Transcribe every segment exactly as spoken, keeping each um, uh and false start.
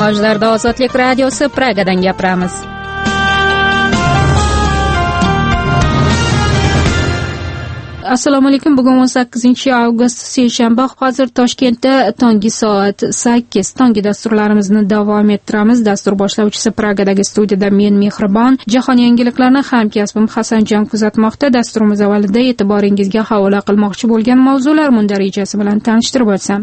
tinglovchilarda Ozodlik radiosi Pragadan gapiramiz. Assalomu alaykum. Bugun o'n sakkizinchi avgust seshanba. Hozir Toshkentda tongi soat sakkiz. Tongi dasturlarimizni davom ettiramiz. Dastur boshlovchisi Pragadagi studiyada men Mehribon. Jahon yangiliklarini hamkasbim Hasanjon kuzatmoqda. Dasturimiz avvalida e'tiboringizga havola qilmoqchi bo'lgan mavzular mundarijasi bilan tanishtirib o'tsam.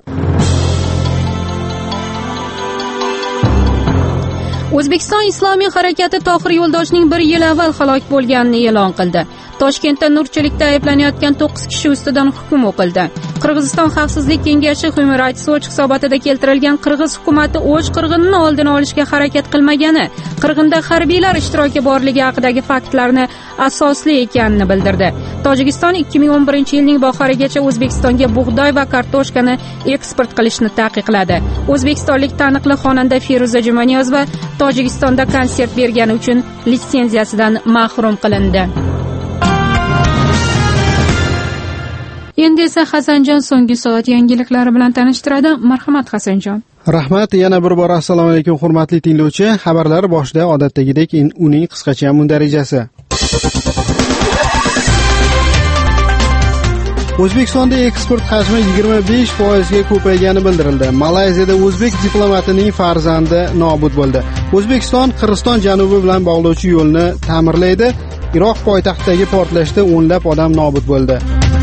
O'zbekiston Islomiy harakati Tohir Yo'ldoshning bir yil avval halok bo'lganini e'lon qildi. Toshkentda nurchilikda ayblanayotgan to'qqiz kishi ustidan hukm o'qildi. Qirg'iziston Xavfsizlik kengashi Human Rights Watch hisobotida keltirilgan Qirg'iz hukumatı o'ch qirg'inni oldini olishga harakat qilmagani, qirg'inda harbiylar ishtiroki borligi haqidagi faktlarni asosli ekanini bildirdi. Tojikiston ikki ming o'n birinchi yilning bahorigacha O'zbekistonga bug'doy va kartoshkani eksport qilishni taqiqladi. O'zbekistonlik taniqli xonanda Feruza Jumaniyozova Tojikistonda konsert bergani uchun litsenziyasidan mahrum qilindi. Endi esa Hasanjon so'nggi soat yangiliklari bilan tanishtiradi. Marhamat Hasanjon. Rahmat. Yana bir bor assalomu alaykum hurmatli tinglovchi. Xabarlar boshida odatdagidek uning qisqacha mundarijasi. O'zbekistonda eksport hajmi yigirma besh foiz ga ko'paygani bildirildi. Malayziyada o'zbek diplomatining farzandi nobud bo'ldi. O'zbekiston Qirg'iziston janubi bilan bog'lovchi yo'lni ta'mirlaydi. Iroq poytaxtidagi portlashda o'nlab odam nobud bo'ldi.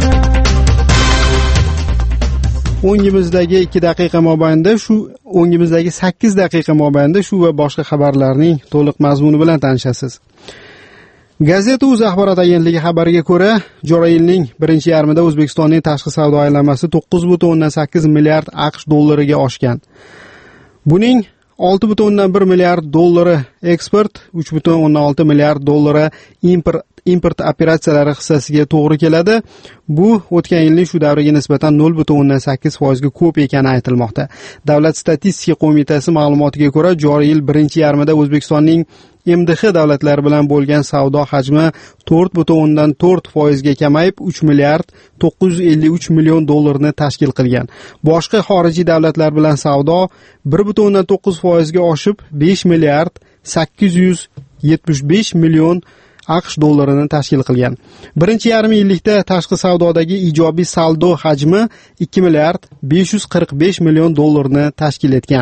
o'ngimizdagi ikki daqiqa mobaynida shu o'ngimizdagi sakkiz daqiqa mobaynida shu va boshqa xabarlarning to'liq mazmuni bilan tanishasiz. Gazeta.uz axborot agentligi xabariga ko'ra, joriy yilning birinchi yarmida O'zbekistonning tashqi savdo aylanmasi to'qqiz butun o'ndan sakkiz milliard AQSh dollariga oshgan. Buning olti butun o'ndan bir milliard dollari eksport, uch butun o'ndan olti milliard dollari import import operatsiyalari hissasiga to'g'ri keladi. Bu o'tgan yilning shu davriga nisbatan nol butun o'ndan sakkiz foiz ga ko'p ekani aytilmoqda. Davlat statistika qo'mitasi ma'lumotiga ko'ra, joriy yil birinchi yarmida O'zbekistonning M D H davlatlari bilan bo'lgan savdo hajmi to'rt butun o'ndan to'rt foiz ga kamayib uch milliard to'qqiz yuz ellik uch million dollarni tashkil qilgan. Boshqa xorijiy davlatlar bilan savdo bir butun o'ndan to'qqiz foiz ga oshib besh milliard sakkiz yuz yetmish besh million AQSh dollarini tashkil qilgan. Birinchi yarim yillikda tashqi savdodagi ijobiy saldo hajmi ikki milliard besh yuz qirq besh million dollarni tashkil etgan.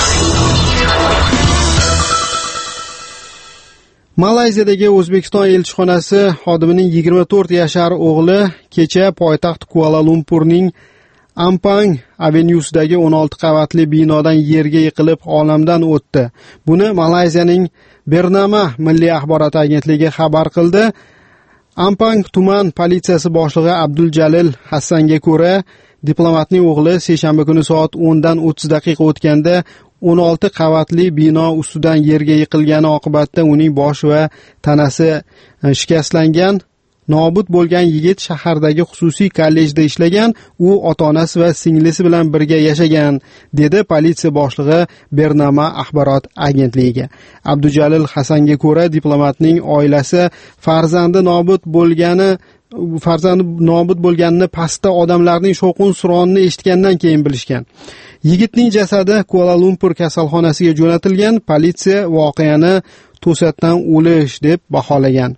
Malayziyadagi O'zbekiston elchixonasi xodimining yigirma to'rt yashar o'g'li kecha poytaxt Kuala Lumpurning Ampang Avenuesidagi o'n olti qavatli binodan yerga yiqilib olamdan o'tdi. Buni Malayziyaning Bernama milliy axborot agentligi xabar qildi. Ampang tuman politsiyasi boshlig'i Abdul Jalil Hassanga ko'ra, diplomatning o'g'li seshanba kuni soat o'ndan o'ttiz daqiqa o'tganda o'n olti qavatli bino ustidan yerga yiqilgani oqibatida uning bosh va tanasi shikastlangan. Nobud bo'lgan yigit shahardagi xususiy kollejda ishlagan, u ota-onasi va singlisi bilan birga yashagan, dedi politsiya boshlig'i Bernama axborot agentligiga. Abdujalil Hasanga ko'ra, diplomatning oilasi farzandi nobud bo'lgani farzandi nobud bo'lganini pastda odamlarning shovqin-suronini eshitgandan keyin bilishgan. Yigitning jasadi Kuala Lumpur kasalxonasiga jo'natilgan. Politsiya voqeani to'satdan o'lish deb baholagan.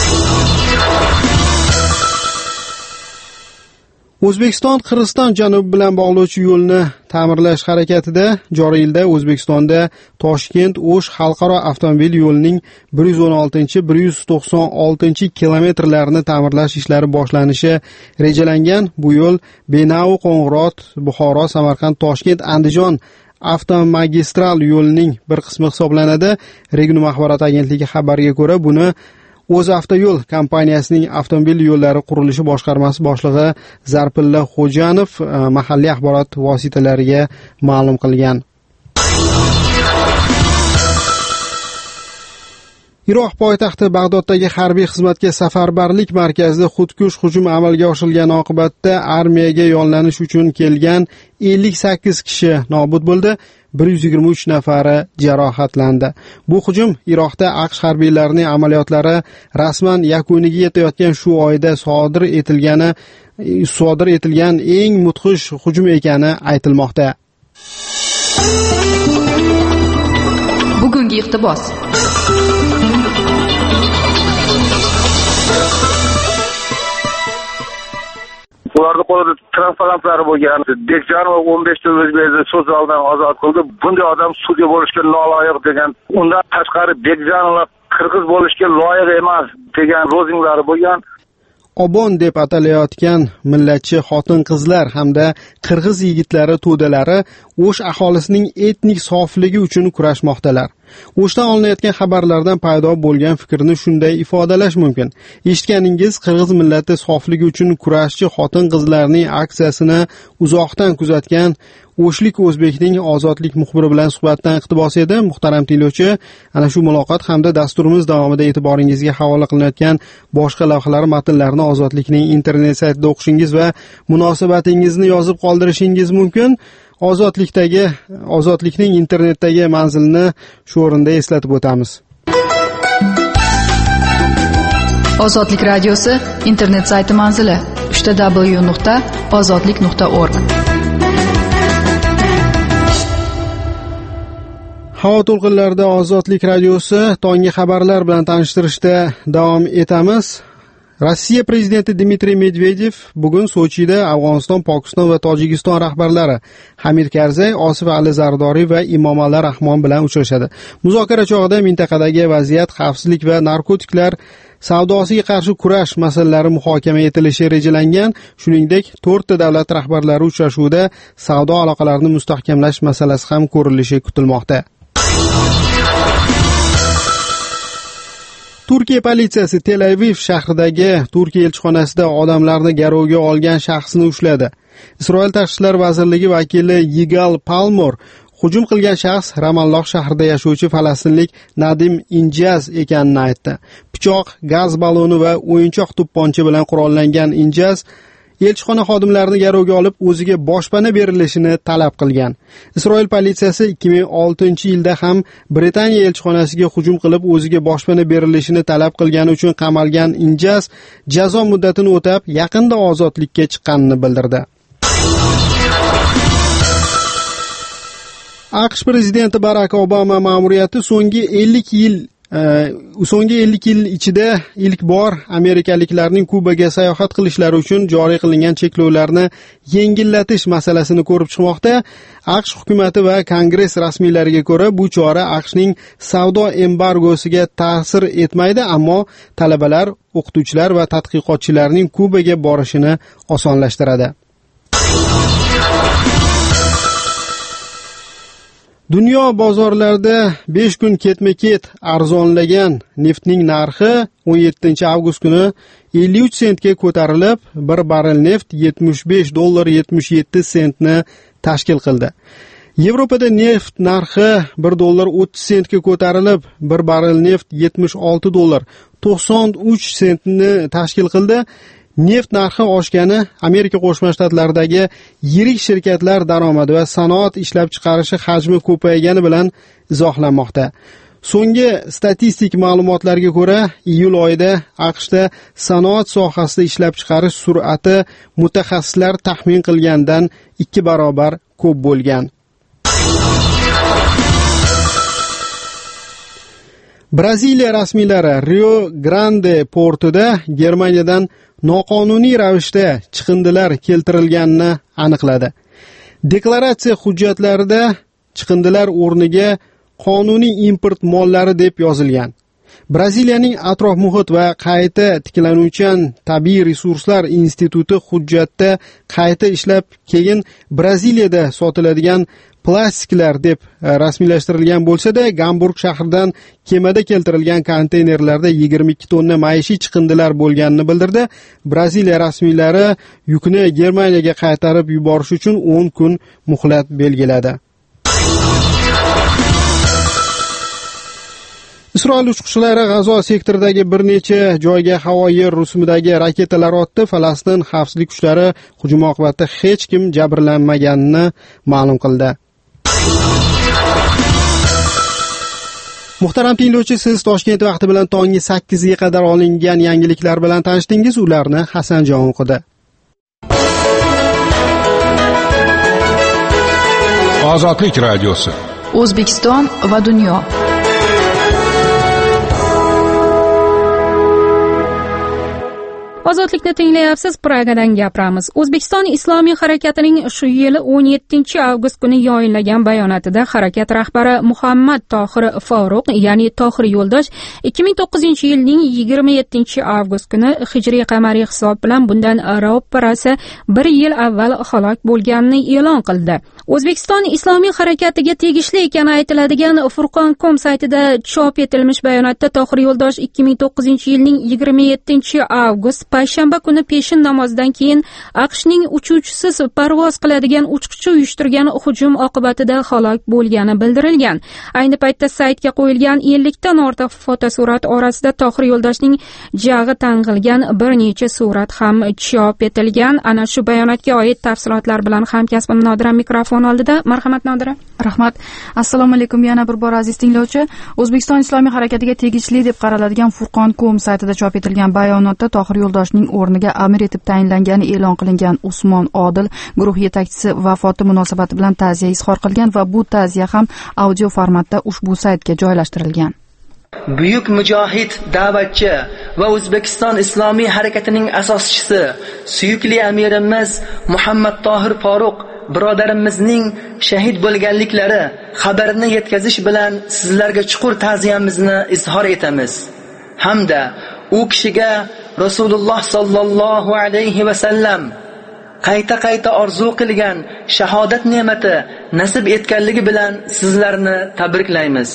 O'zbekiston Qirg'iziston janubi bilan bog'lovchi yo'lni ta'mirlash harakatida joriy yilda O'zbekistonda Toshkent-O'sh xalqaro avtomobil yo'lining bir yuz o'n oltinchi bir yuz to'qson oltinchi kilometrlarini ta'mirlash ishlari boshlanishi rejalangan. Bu yo'l Benau, Qo'ng'irot, Buxoro, Samarqand, Toshkent, Andijon avtomagistral yo'lining bir qismi hisoblanadi. Regnum axborot agentligi xabariga ko'ra, buni O'zavtoyo'l kompaniyasining avtomobil yo'llari qurilishi boshqarmasi boshlig'i Zarpilla Xo'janov mahalliy axborot vositalariga ma'lum qilgan. Iroq poytaxti Bag'doddagi harbiy xizmatga safarbarlik markazida xudkush hujum amalga oshirilgani oqibatda armiyaga yollanish uchun kelgan ellik sakkiz kishi nobud bo'ldi. bir yuz yigirma uch nafari jarohatlandi. Bu hujum Iroqda AQSh harbiylarining amaliyotlari rasman yakuniga yetayotgan shu oyda sodir etilgani sodir etilgan eng mudhish hujum ekani aytilmoqda. Bugungi iqtibos. Ularning qo'lida transparentlari bo'lgan. Bekjanov o'n besh yil o'zbekni so'z zalidan ozod qildi. Bunday odam sudya bo'lishga noloyiq degan. Undan tashqari Bekjanovlar qirg'iz bo'lishga loyiq emas degan lozunglari bo'lgan. Obon deb atalayotgan millatchi xotin-qizlar hamda qirg'iz yigitlari to'dalari O'sh aholisining etnik sofligi uchun kurashmoqdalar. O'shdan olinayotgan xabarlardan paydo bo'lgan fikrni shunday ifodalash mumkin. Eshitganingiz, qirg'iz millati sofligi uchun kurashchi xotin-qizlarning aksiyasini uzoqdan kuzatgan O'shlik o'zbekning ozodlik muxbiri bilan suhbatdan iqtibos edi. Muhtaram tinglovchi, ana shu muloqot hamda dasturimiz davomida e'tiboringizga havola qilinayotgan boshqa lavhalar matnlarini Ozodlikning internet saytida o'qishingiz va munosabatingizni yozib qoldirishingiz mumkin. Ozodlikdagi Ozodlikning internetdagi manzilini shu o'rinda eslatib o'tamiz. Ozodlik radiosi internet sayti manzili w w w nuqta ozodlik nuqta org. Havo to'lqinlarida Ozodlik radiosi tonggi xabarlar bilan tanishtirishda davom etamiz. Rossiya prezidenti Dmitriy Medvedev bugun Sochida Afg'oniston, Pokiston va Tojikiston rahbarlari Hamid Karzay, Osif Ali Zardoriy va Imomali Rahmon bilan uchrashadi. Muzokara chog'ida mintaqadagi vaziyat, xavfsizlik va narkotiklar savdosiga qarshi kurash masalalari muhokama etilishi rejalangan. Shuningdek, to'rtta davlat rahbarlari uchrashuvida savdo aloqalarini mustahkamlash masalasi ham ko'rilishi kutilmoqda. Turkiya politsiyasi Tel Aviv shahridagi Turkiya elchixonasida odamlarni garovga olgan shaxsni ushladi. Isroil Tashqi ishlar vazirligi vakili Yigal Palmor hujum qilgan shaxs Ramalloh shahrida yashovchi falastinlik Nadim Injaz ekanini aytdi. Pichoq, gaz balloni va o'yinchoq to'pponcha bilan qurollangan Injaz elchixona xodimlarini garovga olib, o'ziga boshpana berilishini talab qilgan. Isroil politsiyasi ikki ming oltinchi yilda ham Britaniya elchixonasiga hujum qilib, o'ziga boshpana berilishini talab qilgani uchun qamalgan Injaz jazo muddatini o'tab, yaqinda ozodlikka chiqqanini bildirdi. AQSh prezidenti Barak Obama ma'muriyati so'nggi ellik yil so'nggi ellik yil ichida ilk bor amerikaliklarning Kubaga sayohat qilishlari uchun joriy qilingan cheklovlarni yengillatish masalasini ko'rib chiqmoqda. AQSh hukumatı va Kongress rasmiylariga ko'ra bu chora AQShning savdo embargosiga ta'sir etmaydi, ammo talabalar, o'qituvchilar va tadqiqotchilarning Kubaga borishini osonlashtiradi. Dunyo bozorlarida besh kun ketma-ket arzonlagan neftning narxi o'n yettinchi avgust kuni ellik uch sentga ko'tarilib, bir barrel neft yetmish besh dollar yetmish yetti sentni tashkil qildi. Yevropada neft narxi bir dollar o'ttiz sentga ko'tarilib, bir barrel neft yetmish olti dollar to'qson uch sentni tashkil qildi. Neft narxi oshgani Amerika Qo'shma Shtatlaridagi yirik shirkatlar daromadi va sanoat ishlab chiqarishi hajmi ko'paygani bilan izohlanmoqda. So'nggi statistik ma'lumotlarga ko'ra, iyul oyida AQShda sanoat sohasida ishlab chiqarish sur'ati mutaxassislar taxmin qilgandan ikki barobar ko'p bo'lgan. Braziliya rasmiylari Rio Grande portida Germaniyadan noqonuniy ravishda chiqindilar keltirilganini aniqladi. Deklaratsiya hujjatlarida chiqindilar o'rniga qonuniy import mollari deb yozilgan. Braziliyaning atrof muhit va qayta tiklanuvchan tabiiy resurslar instituti hujjatda qayta ishlab, keyin Braziliyada sotiladigan plastiklar deb rasmiylashtirilgan bo'lsa-da, Gamburg shahridan kemada keltirilgan konteynerlarda yigirma ikki tonna maishiy chiqindilar bo'lganini bildirdi. Braziliya rasmiylari yukni Germaniyaga qaytarib yuborish uchun o'n kun muhlat belgiladi. Isroil uchqushlari G'azo sektoridagi bir necha joyga havo-yer rusumidagi raketalar otdi. Falastin xavfsizlik kuchlari hujum oqibatida hech kim jabrlanmaganini ma'lum qildi. Muhtaram tinglovchi, siz Toshkent vaqti bilan tongi sakkizga qadar olingan yangiliklar bilan tanishdingiz. Ularni Hasanjon o'qidi. Ozodlik radiosi. O'zbekiston va dunyo. Ozodlikni tinglayapsiz, Pragadan gapiramiz. O'zbekiston Islomiy harakatining shu yili o'n yettinchi avgust kuni yayinlagan bayonotida harakat rahbari Muhammad Tohir Foruq, ya'ni Tohir Yo'ldosh, ikki ming to'qqizinchi yilning yigirma yettinchi avgust kuni hijriy qamariy hisob bilan bundan ro'parasi bir yil avval halok bo'lganini e'lon qildi. O'zbekiston Islomiy harakatiga tegishli ekani aytiladigan Furqon nokta com saytida chop etilmish bayonotda Tohir Yo'ldosh ikki ming to'qqizinchi yilning yigirma yettinchi avgust payshanba kuni peshin namozidan keyin AQShning uchuvchisiz parvoz qiladigan uchqunchi uyushtirgan hujum oqibatida halok bo'lgani bildirilgan. Ayni paytda saytga qo'yilgan ellikdan ortiq fotosurat orasida Tohir Yo'ldoshning jag'i tang'ilgan bir necha surat ham chop etilgan. Ana shu bayonotga oid tafsilotlar bilan hamkasbim Nodira mikrofon oldida. Marhamat Nodira. Rahmat. Assalomu alaykum yana bir bor aziz tinglovchi. O'zbekiston Islomiy harakatiga tegishli deb qaraladigan Furqon nokta com saytida chop etilgan bayonotda Tohir Yo'ldoshning o'rniga amir etib tayinlangani e'lon qilingan Usmon Odil guruh yetakchisi vafoti munosabati bilan ta'ziya izhor qilgan va bu ta'ziya ham audio formatda ushbu saytga joylashtirilgan. Buyuk mujohid, da'vatchi va O'zbekiston Islomiy harakatining asoschisi suyukli amirimiz Muhammad Tohir Foruq birodarimizning shahid bo'lganliklari xabarini yetkazish bilan sizlarga chuqur ta'ziyamizni izhor etamiz. Hamda u kishiga Rasululloh sallallohu alayhi va sallam qayta-qayta orzu qilgan shahodat ne'mati nasib etganligi bilan sizlarni tabriklaymiz.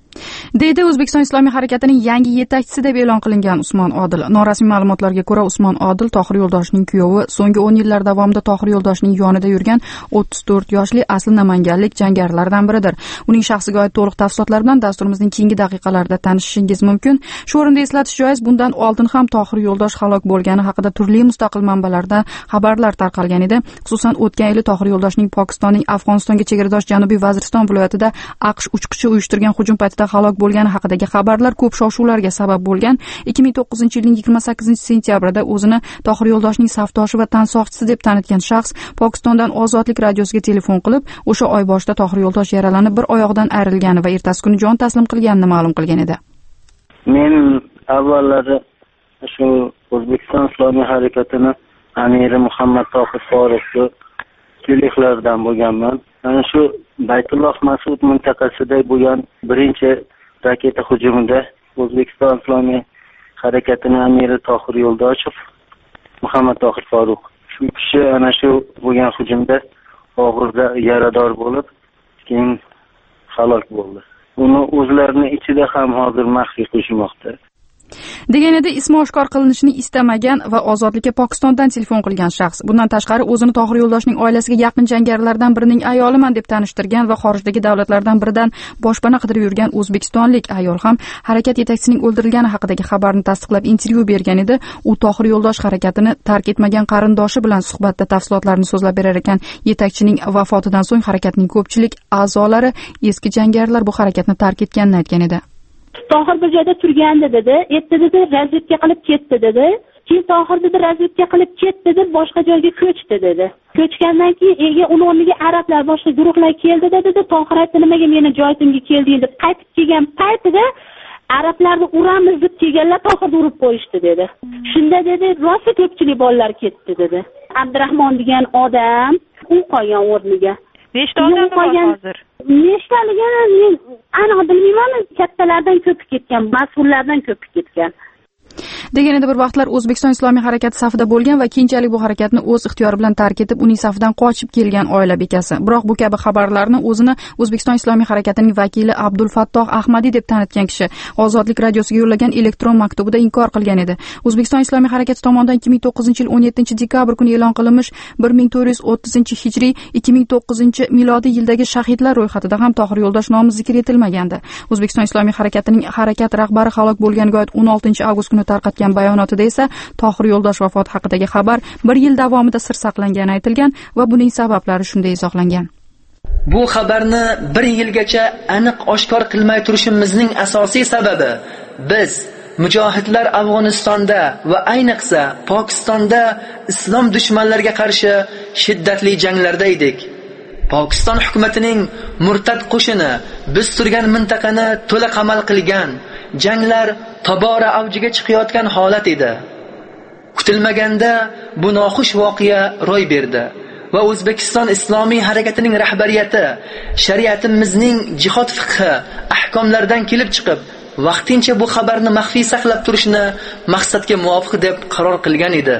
deydi O'zbekiston Islomiy harakatining yangi yetakchisi deb e'lon qilingan Usmon Odil. Norasmiy ma'lumotlarga ko'ra Usmon Odil Tohir Yo'ldoshning kuyovi, so'nggi o'n yillar davomida Tohir Yo'ldoshning yonida yurgan o'ttiz to'rt yoshli asli namanganlik jangarilardan biridir. Uning shaxsiga oid to'liq tafsilotlar bilan dasturimizning keyingi daqiqalarida tanishishingiz mumkin. Shu o'rinda eslatish joiz, bundan oldin ham Tohir Yo'ldosh halok bo'lgani haqida turli mustaqil manbalarda xabarlar tarqalgan edi. Xususan, o'tgan yili Tohir Yo'ldoshning Pokistonning Afg'onistonga chegaradosh Janubiy Vaziriston viloyatida AQSh uchqunchi uyushtirgan hujum paytida halok bo'lgani haqidagi xabarlar ko'p shov-shuvlarga sabab bo'lgan. ikki ming to'qqizinchi yilning yigirma sakkizinchi sentyabrida o'zini Tohir Yo'ldoshning safdoshi va tansoqchisi deb tanitgan shaxs Pokistondan Ozodlik radiosiga telefon qilib, o'sha oy boshida Tohir Yo'ldosh yaralanib bir oyog'idan ayrilgani va ertasi kuni jon taslim qilganini ma'lum qilgan edi. Men avvallari shu O'zbekiston Islomiy harakatining amiri Muhammad Tohir Foruqni kelishlardan bo'lganman. Ana shu Baytulloh Mas'ud mintaqasida bo'lgan birinchi raketa hujumida O'zbekiston Islomiy harakatining amiri Tohir Yo'ldoshev, Muhammad Tohir Foruq, shu kishi ana shu bo'lgan hujumda og'ir yarador bo'lib, keyin halok bo'ldi. Uni o'zlarining ichida ham hozir maxfiy qo'yishmoqda. deganida ismi oshkor qilinishini istamagan va Ozodlikka Pokistondan telefon qilgan shaxs. Bundan tashqari o'zini Tohir Yo'ldoshning oilasiga yaqin jangarilardan birining ayoliman deb tanishtirgan va xorijdagi davlatlardan biridan boshpana qidirib yurgan o'zbekistonlik ayol ham harakat yetakchisining o'ldirilgani haqidagi xabarni tasdiqlab intervyu bergan edi. U Tohir Yo'ldosh harakatini tark etmagan qarindoshi bilan suhbatda tafsilotlarni so'zlab berar ekan. Yetakchining vafotidan so'ng harakatning ko'pchilik a'zolari eski jangarilar bu harakatni tark etganini aytgan edi. Tohir bir joyda turgandi dedi, erta dedi razvedka qilib ketdi dedi. Keyin Tohir dedi razvedka qilib ketdi deb boshqa joyga ko'chdi dedi. Ko'chgandan keyin ega uni o'rniga arablar, boshqa guruhlar keldi dedi. Tohir aytdi, nimaga meni joyimga kelding deb qaytib kelgan paytida arablarni uramiz deb kelganlar Tohirni urib qo'yishdi dedi. Shunda dedi rosa ko'pchilik bolalar ketdi dedi. Abdurahmon degan odam u qolgan o'rniga. Nechta odam bor hozir? Nechtaligini men aniq bilmayman, kattalardan ko'pi ketgan, mas'ullardan ko'pi ketgan. deganida bir vaqtlar O'zbekiston Islomiy harakati safida bo'lgan va keyinchalik bu harakatni o'z ixtiyori bilan tark etib, uning safidan qochib kelgan oila bekasi. Biroq bu kabi xabarlarni o'zini O'zbekiston Islomiy harakatining vakili Abdul Fattoh Ahmadiy deb tanitgan kishi Ozodlik radiosiga yo'llagan elektron maktubida inkor qilgan edi. O'zbekiston Islomiy harakati tomonidan ikki ming to'qqizinchi yil o'n yettinchi dekabr kuni e'lon qilinmish bir ming to'rt yuz o'ttizinchi hijriy ikki ming to'qqizinchi milodiy yildagi shahidlar ro'yxatida ham Tohir Yo'ldosh nomi zikr etilmagandi. O'zbekiston Islomiy harakatining harakat rahbari halok bo'lganiga oid o'n oltinchi avgust kuni tarqatgan bayonotida esa Tohir Yo'ldosh vafoti haqidagi xabar bir yil davomida sir saqlangani aytilgan va buning sabablari shunday izohlangan. Bu xabarni bir yilgacha aniq oshkor qilmay turishimizning asosiy sababi biz mujohidlar Afg'onistonda va ayniqsa Pokistonda islom dushmanlariga qarshi shiddatli janglarda edik. Pokiston hukumatining murtad qo'shini biz turgan mintaqani to'la qamal qilgan, janglar tobora avjiga chiqayotgan holat edi. Kutilmaganda bu noxush voqea ro'y berdi va O'zbekiston Islomiy harakatining rahbariyati shariatimizning jihod fiqhi ahkomlaridan kelib chiqib, vaqtincha bu xabarni maxfiy saqlab turishni maqsadga muvofiq deb qaror qilgan edi.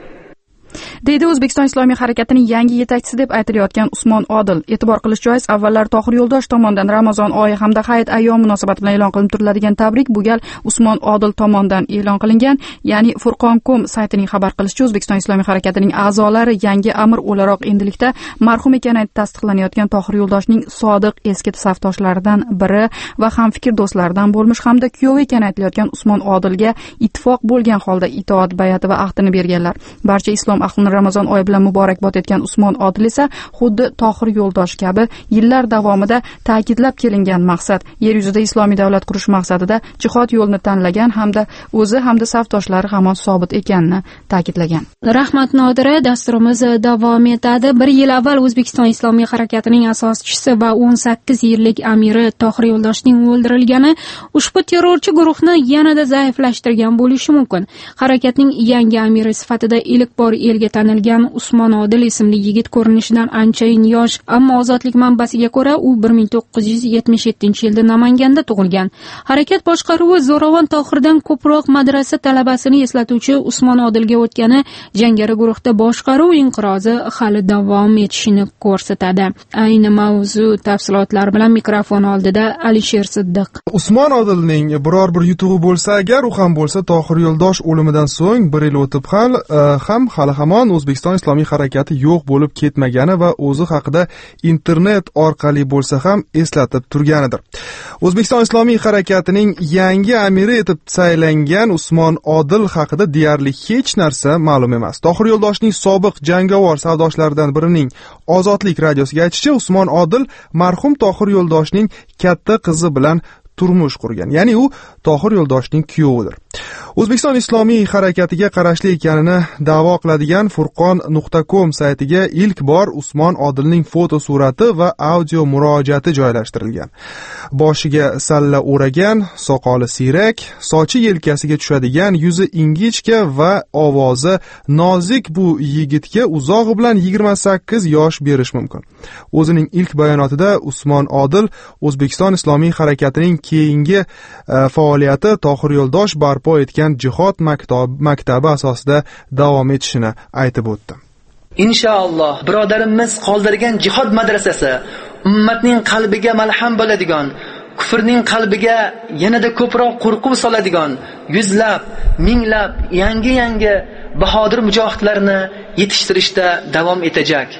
deydi O'zbekiston Islomiy harakatining yangi yetakchisi deb aytilayotgan Usmon Odil. E'tibor qilish joiz, avvallar Tohir Yo'ldosh tomonidan Ramazon oyi hamda Hayit ayyom munosabati bilan e'lon qilinib turiladigan tabrik bu gal Usmon Odil tomonidan e'lon qilingan. Ya'ni Furqon punkt com saytining xabar qilishicha, O'zbekiston Islomiy harakatining a'zolari yangi amir o'laroq endilikda marhum ekani tasdiqlanayotgan Tohir Yo'ldoshning sodiq eski safdoshlaridan biri va hamfikr do'stlaridan bo'lmish hamda kuyovi ekani aytilayotgan Usmon Odilga ittifoq bo'lgan holda itoat bayati va ahdini berganlar. Barcha islom ahlini Ramazon oyi bilan muborakbod etgan Usmon Odil esa xuddi Tohir Yo'ldosh kabi yillar davomida ta'kidlab kelingan maqsad, yer yuzida islomiy davlat qurish maqsadida jihod yo'lini tanlagan hamda o'zi hamda safdoshlari hamon sobit ekanini ta'kidlagan. Rahmat Nodira, dasturimiz davom etadi. Bir yil avval O'zbekiston Islomiy harakatining asoschisi va o'n sakkiz yillik amiri Tohir Yo'ldoshning o'ldirilgani ushbu terrorchi guruhni yanada zaiflashtirgan bo'lishi mumkin. Harakatning yangi amiri sifatida ilk bor elga tanilgan Usmon Odil ismli yigit ko'rinishidan anchayin yosh, ammo ozodlik manbasiga ko'ra u bir ming to'qqiz yuz yetmish yettinchi yilda Namanganda tug'ilgan. Harakat boshqaruvi zo'ravon Tohirdan ko'proq madrasa talabasini eslatuvchi Usmon Odilga o'tgani jangari guruhda boshqaruv inqirozi hali davom etishini ko'rsatadi. Ayni mavzu tafsilotlari bilan mikrofon oldida Alisher Siddiq. Usmon Odilning biror bir yutug'i bo'lsa agar, u ham bo'lsa Tohir Yo'ldosh o'limidan so'ng bir yil o'tib hal ham hali hamon O'zbekiston Islomiy harakati yo'q bo'lib ketmagani va o'zi haqida internet orqali bo'lsa ham eslatib turganidir. O'zbekiston Islomiy harakatining yangi amiri etib saylangan Usmon Odil haqida deyarli hech narsa ma'lum emas. Tohir Yo'ldoshning sobiq jangovar savdoshlaridan birining Ozodlik radiosiga aytishicha, Usmon Odil marhum Tohir Yo'ldoshning katta qizi bilan turmush qurgan. Ya'ni u Tohir Yo'ldoshning kuyovidir. O'zbekiston Islomiy harakatiga qarashli ekanini da'vo qiladigan Furqon nuqta com saytiga ilk bor Usmon Odilning foto surati va audio murojaati joylashtirilgan. Boshiga salla o'ragan, soqoli siyrak, sochi yelkasiga tushadigan, yuzi ingichka va ovozi nozik bu yigitga uzog'i bilan yigirma sakkiz yosh berish mumkin. O'zining ilk bayonotida Usmon Odil O'zbekiston Islomiy harakatining keyingi uh, faoliyati Tohir Yo'ldosh barpo etgan jihod maktab, maktabi asosida davom etishini aytib o'tdi. Inshaalloh birodarimiz qoldirgan jihod madrasasi ummatning qalbiga malham bo'ladigan, kufrning qalbiga yanada ko'proq qo'rquv soladigan yuzlab, minglab yangi-yangi bahodir mujohidlarni yetishtirishda davom etajak.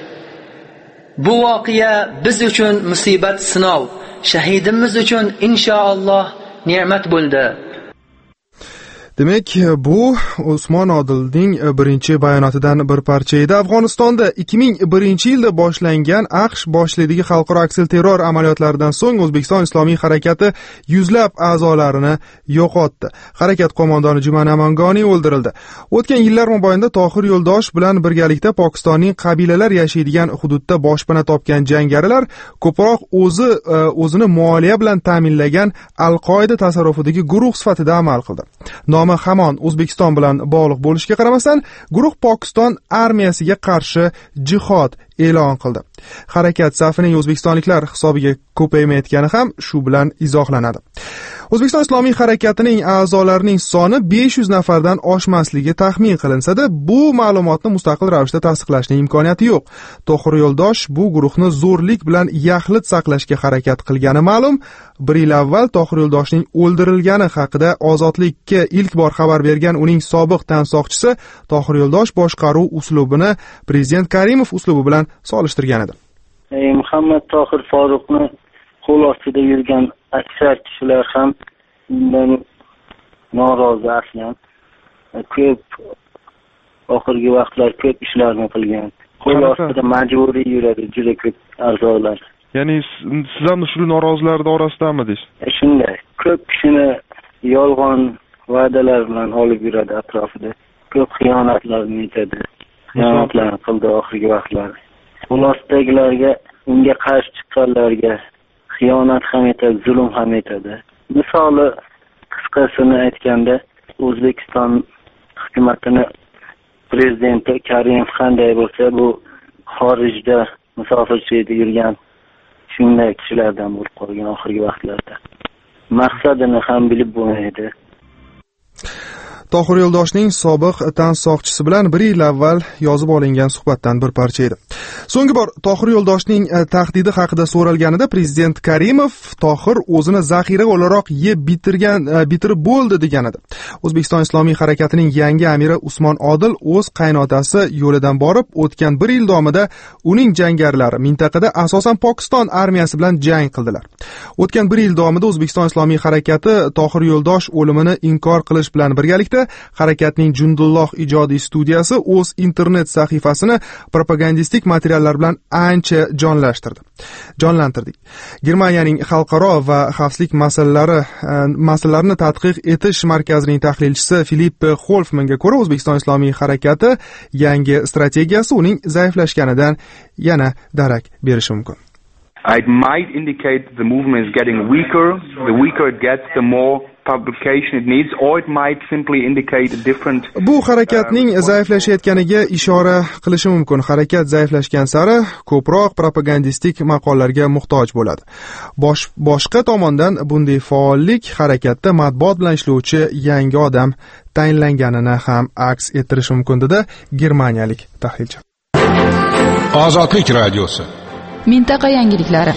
Bu voqea biz uchun musibat, sinov, shahidimiz uchun inshaalloh ne'mat bo'ldi. Demak, bu Usmon Odilning birinchi bayonotidan bir parcha edi. Afg'onistonda ikki ming birinchi yilda boshlangan AQSh boshchiligidagi xalqaro aksilterror amaliyotlaridan so'ng O'zbekiston Islomiy harakati yuzlab a'zolarini yo'qotdi. Harakat qo'mondoni Juman Amangoniy o'ldirildi. O'tgan yillar mobaynida Tohir Yo'ldosh bilan birgalikda Pokistonning qabilalar yashaydigan hududda boshpana topgan jangarilar ko'proq o'zi o'zini moliya bilan ta'minlagan Al-Qoida tasarrufidagi guruh sifatida amal qildi. Hamon O'zbekiston bilan bog'liq bo'lishiga qaramasdan, guruh Pokiston armiyasiga qarshi jihod e'lon qildi. Harakat safining o'zbekistonliklar hisobiga ko'paymayotgani ham shu bilan izohlanadi. O'zbekiston Islomiy harakatining a'zolarining soni besh yuz nafardan oshmasligi taxmin qilinsa-da, bu ma'lumotni mustaqil ravishda tasdiqlashning imkoniyati yo'q. Tohir Yo'ldosh bu guruhni zo'rlik bilan yaxlit saqlashga harakat qilgani ma'lum. Bir yil avval Tohir Yo'ldoshning o'ldirilgani haqida Ozodlikka ilk bor xabar bergan uning sobiq tansoqchisi Tohir Yo'ldosh boshqaruv uslubini prezident Karimov uslubi bilan solishtirgan edi. Ey Muhammad Tohir Faruqni qo'l ostida yurgan aksar kishilar ham bundan norozi aslan. Ko'p oxirgi vaqtlar ko'p ishlarni qilgan. Qo'l ostida majburiy yuradi juda ko'p a'zolar. Ya'ni siz ham shu norozilarning orasidami deysiz? Shunday. Ko'p kishini yolg'on va'dalar bilan olib yuradi atrofida. Ko'p xiyonatlarni aytadi. Xiyonatlarni qildi oxirgi vaqtlar. Qo'l ostidagilarga, unga qarshi chiqqanlarga xiyonat ham etadi, zulm ham etadi. Misoli qisqasini aytganda, O'zbekiston hukumatini prezident Karimov qanday bo'lsa, bu xorijda musofirchilikda yurgan shunday kishilardan bo'lib qolgan oxirgi vaqtlarda. Maqsadini ham bilib bo'lmaydi. Tohir Yo'ldoshning sobiq tansoqchisi bilan bir yil avval yozib olingan suhbatdan bir parcha edi. So'nggi bor Tohir Yo'ldoshning tahdidi haqida so'ralganida prezident Karimov Tohir o'zini zaxira o'laroq yeb bitirgan bitirib bo'ldi degan edi. O'zbekiston Islomiy harakatining yangi amiri Usmon Odil o'z qaynotasi yo'lidan borib o'tgan bir yil davomida uning jangarilari mintaqada asosan Pokiston armiyasi bilan jang qildilar. O'tgan bir yil davomida O'zbekiston Islomiy harakati Tohir Yo'ldosh o'limini inkor qilish bilan birgalikda harakatning Jundulloh ijodiy studiyasi o'z internet sahifasini propagandistik materiallar bilan ancha jonlashtirdi. Jonlantirdik. Germaniyaning xalqaro va xavfsizlik masalalari masalalarini tadqiq etish markazining tahlilchisi Filippe Holfmanga ko'ra, O'zbekiston Islomiy harakati yangi strategiyasi uning zaiflashganidan yana darak berishi mumkin. It might indicate the movement is getting weaker. The weaker it gets, the more publication it needs, or it might simply indicate a different. Bu harakatning zaiflashayotganiga ishora qilishi mumkin. Harakat zaiflashgan sari ko'proq propagandistik maqolalarga muhtoj bo'ladi. Bosh, boshqa tomondan bunday faollik harakatda matbuot bilan ishlovchi yangi odam tayinlanganini ham aks ettirishi mumkin dedi germaniyalik tahlilchi. Ozodlik radiosi. Mintaqa yangiliklari.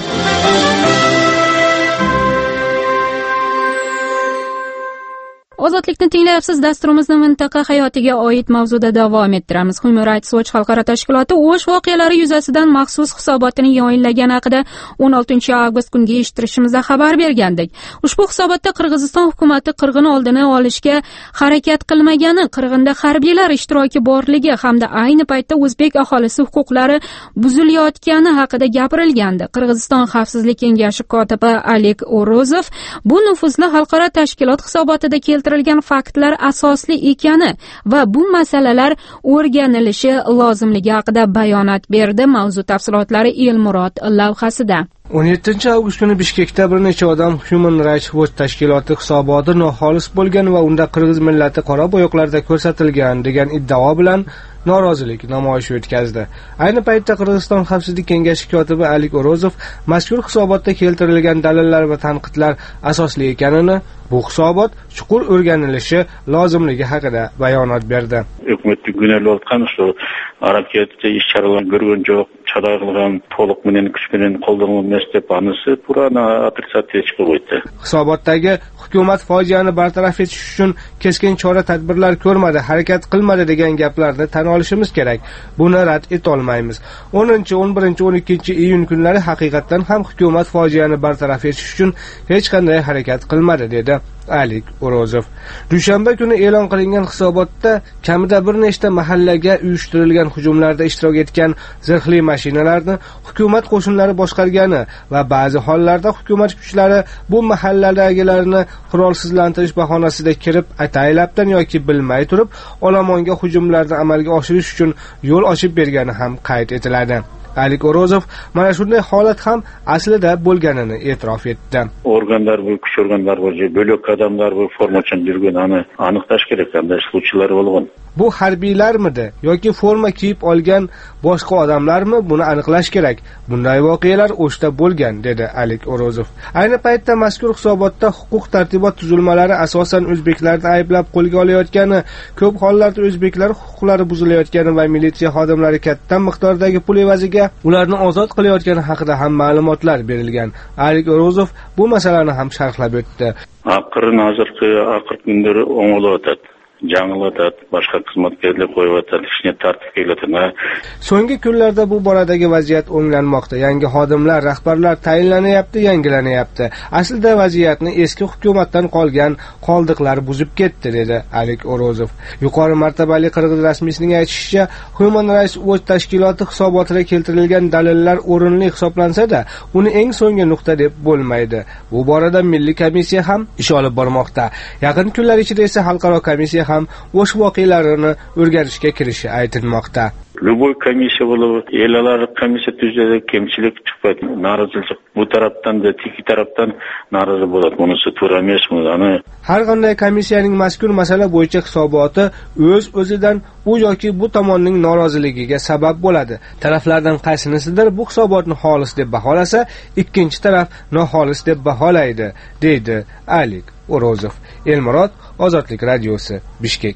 Ozodlikni tinglayapsiz. Dasturimizni mintaqa hayotiga oid mavzuda davom ettiramiz. Human Rights Watch xalqaro tashkiloti O'sh voqealari yuzasidan maxsus hisobotini yayinlagani haqida o'n oltinchi avgust kungi eshittirishimizda xabar bergandik. Ushbu hisobotda Qirg'iziston hukumatı qirg'in oldini olishga harakat qilmagani, qirg'inda harbiylar ishtiroki borligi hamda ayni paytda o'zbek aholisi huquqlari buzilayotgani haqida gapirilgandi. Qirg'iziston Xavfsizlik kengashi kotibi Alik O'rozov bu nufuzli xalqaro tashkilot hisobotida keltirgan faktlar asosli ekani va bu masalalar o'rganilishi lozimligi haqida bayonot berdi. Mavzu tafsilotlari Elmurod lavhasida. o'n yettinchi avgust kuni Bishkekda bir necha odam Human Rights Watch tashkiloti hisoboti noxolis bo'lgan va unda qirg'iz millati qora bo'yoqlarda ko'rsatilgan degan iddao bilan norozilik namoyishi o'tkazdi. Ayni paytda Qirg'iziston Xavfsizlik kengashi kotibi Alik O'rozov mazkur hisobotda keltirilgan dalillar va tanqidlar asosli ekanini, bu hisobot chuqur o'rganilishi lozimligi haqida bayonot berdi. Hukumatning güneli o'tgan shu harakatda ish charalarni ko'rgan yo'q, chaday qilgan, to'liq bilan kuch bilan qo'llangan deb anisi purana отрицательно chiqib o'tdi. Hisobotdagi hukumat fojiani bartaraf etish uchun keskin chora tadbirlar ko'rmadi, harakat qilmadi degan gaplarni tan olishimiz kerak. Buni rad eta olmaymiz. o'ninchi, o'n birinchi, o'n ikkinchi iyun kunlari haqiqatan ham hukumat fojiani bartaraf etish uchun hech qanday harakat qilmadi dedi Alik O'rozov. Dushanba kuni e'lon qilingan hisobotda kamida bir nechta mahallaga uyushtirilgan hujumlarda ishtirok etgan zirhli mashinalarni hukumat qo'shinlari boshqargani va ba'zi hollarda hukumat kuchlari bu mahalladagilarni qurolsizlantirish bahonasida kirib ataylabdan yoki bilmay turib olomonga hujumlarni amalga oshirish uchun yo'l ochib bergani ham qayd etiladi. Alik O'rozov mana shunday holat ham aslida bo'lganini e'tirof etdi. Organlar bu kuch organlar bu bo'lak odamlar bu formadan yurganini aniqlash kerak. Qanday случайлар bo'lgan? Bu harbiylarmidi yoki forma kiyib olgan boshqa odamlarmi? Buni aniqlash kerak. Bunday voqealar O'shda bo'lgan, dedi Alik O'rozov. Ayni paytda mazkur hisobotda huquq tartibot tuzilmalari asosan o'zbeklarni ayblab qo'lga olayotgani, ko'p hollarda o'zbeklar huquqlari buzilayotgani va militsiya xodimlari katta miqdordagi pul evaziga ularni ozod qilayotgani haqida ham ma'lumotlar berilgan. Alik O'rozov bu masalani ham sharhlab o'tdi. Aqrin hozirgi aqr kunlari o'ng'ilotadi. Janglatat, boshqa xizmatkorlar qo'yib ishni tartibga keltiradi. So'nggi kunlarda bu boradagi vaziyat o'nglanmoqda. Yangi xodimlar, rahbarlar tayinlanyapti, yangilanyapti. Aslida vaziyatni eski hukumatdan qolgan qoldiqlar buzib ketdi, dedi Alik O'rozov. Yuqori martabali qirg'iz rasmiysining aytishicha, Human Rights Watch tashkiloti hisobotida keltirilgan dalillar o'rinli hisoblansa-da, uni eng so'nggi nuqta deb bo'lmaydi. Bu borada milliy komissiya ham ish olib bormoqda. Yaqin kunlar ichida esa xalqaro komissiya ham O'sh voqealarini o'rganishga kirishi aytilmoqda. Любой комиссия bo'lib, elalari komissiya tuzadi, kemchilik chiqadi, norozilik bu tarafdan da ikki tarafdan norozi bo'ladi. Bunisi to'g'ri emas buni. Har qanday komissiyaning mazkur masala bo'yicha hisoboti o'z-o'zidan u yoki bu tomonning noroziligiga sabab bo'ladi. Taraflardan qaysinisidir bu hisobotni xolis deb baholasa, ikkinchi taraf noxolis deb baholaydi, deydi Alik O'rozov. Elmurod, Ozodlik radiosi, Bishkek.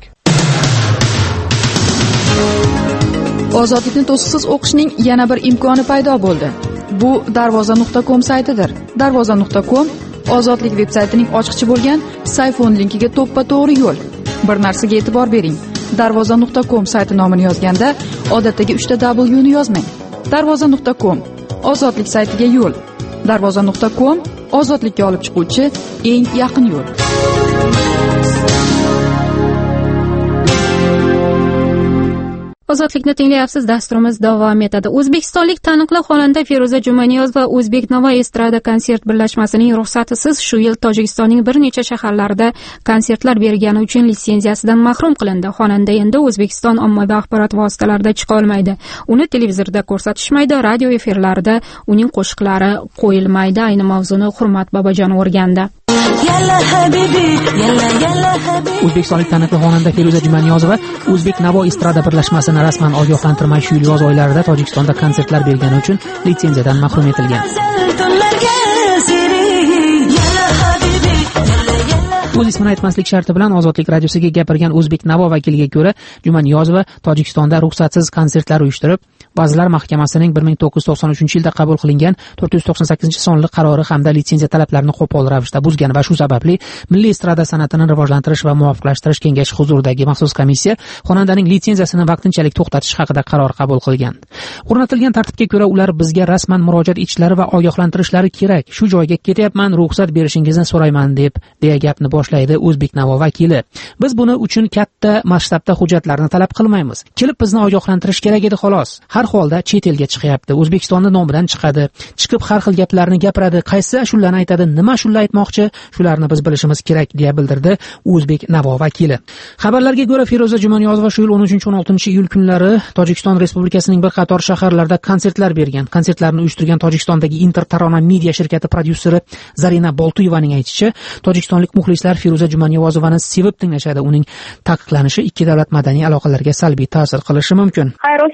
Ozodlikni to'siqsiz o'qishning yana bir imkoni paydo bo'ldi. Bu darvoza nuqta com saytidir. darvoza nuqta com Ozodlik veb-saytining ochiqchi bo'lgan sayfon linkiga to'ppa-to'g'ri yo'l. Bir narsaga e'tibor bering. darvoza nuqta com sayti nomini yozganda odatdagi uchta W ni yozmang. darvoza nuqta com Ozodlik saytiga yo'l. darvoza nuqta com ozodlikka olib chiquvchi eng yaqin yo'l. Ozodlikni tinglayapsiz, dasturimiz davom etadi. O'zbekistonlik taniqli xonanda Feruza Jumaniyaz va O'zbek Navo estrada konsert birlashmasining ruxsatisiz shu yil Tojikistonning bir necha shaharlarida konsertlar bergani uchun litsenziyasidan mahrum qilindi. Xonanda endi O'zbekiston ommaviy axborot vositalarida chiqa olmaydi. Uni televizorda ko'rsatishmaydi, radio efirlarida uning qo'shiqlari qo'yilmaydi. Ayni mavzuni Hurmat Bobojon o'rgandi. O'zbekistonlik taniqli xonanda Feruza Jumaniyozova O'zbek Navo estrada birlashmasini rasman ogohlantirmay shu yil yoz oylarida Tojikistonda konsertlar bergani uchun litsenziyadan mahrum etilgan. O'z ismini aytmaslik sharti bilan Ozodlik radiosiga gapirgan O'zbek Navo vakiliga ko'ra, Jumaniyozova Tojikistonda ruxsatsiz konsertlar uyushtirib, Vazirlar Mahkamasining bir ming to'qqiz yuz to'qson uchinchi yilda qabul qilingan to'rt yuz to'qson sakkizinchi sonli qarori hamda litsenziya talablarini qo'pol ravishda buzgan va shu sababli Milliy estrada san'atini rivojlantirish va muvofiqlashtirish kengashi huzuridagi maxsus komissiya xonandaning litsenziyasini vaqtinchalik to'xtatish haqida qaror qabul qilgan. O'rnatilgan tartibga ko'ra ular bizga rasman murojaat etishlari va ogohlantirishlari kerak. Shu joyga ketyapman, ruxsat berishingizni so'rayman deb deya gapni boshlaydi O'zbek Navo vakili. Biz buni uchun katta masshtabda hujjatlarni talab qilmaymiz. Kelib bizni ogohlantirish kerak edi xolos. Har holda chet elga chiqyapti. O'zbekistonning nomidan chiqadi. Chiqib har xil gaplarni gapiradi. Qaysi ashulani aytadi, nima ashula aytmoqchi, shularni biz bilishimiz kerak deya bildirdi O'zbek Navo vakili. Xabarlarga ko'ra Feruza Jumaniyozova shu yil o'n uchinchi o'n oltinchi iyul kunlari Tojikiston Respublikasining bir qator shaharlarida konsertlar bergan. Konsertlarni uyushtirgan Tojikistondagi Inter Tarona media shirkati prodyuseri Zarina Boltuyevaning aytishicha, tojikistonlik muxlislar Feruza Jumaniyozovani sevib tinglashadi. Uning taqiqlanishi ikki davlat madaniy aloqalarga salbiy ta'sir qilishi mumkin.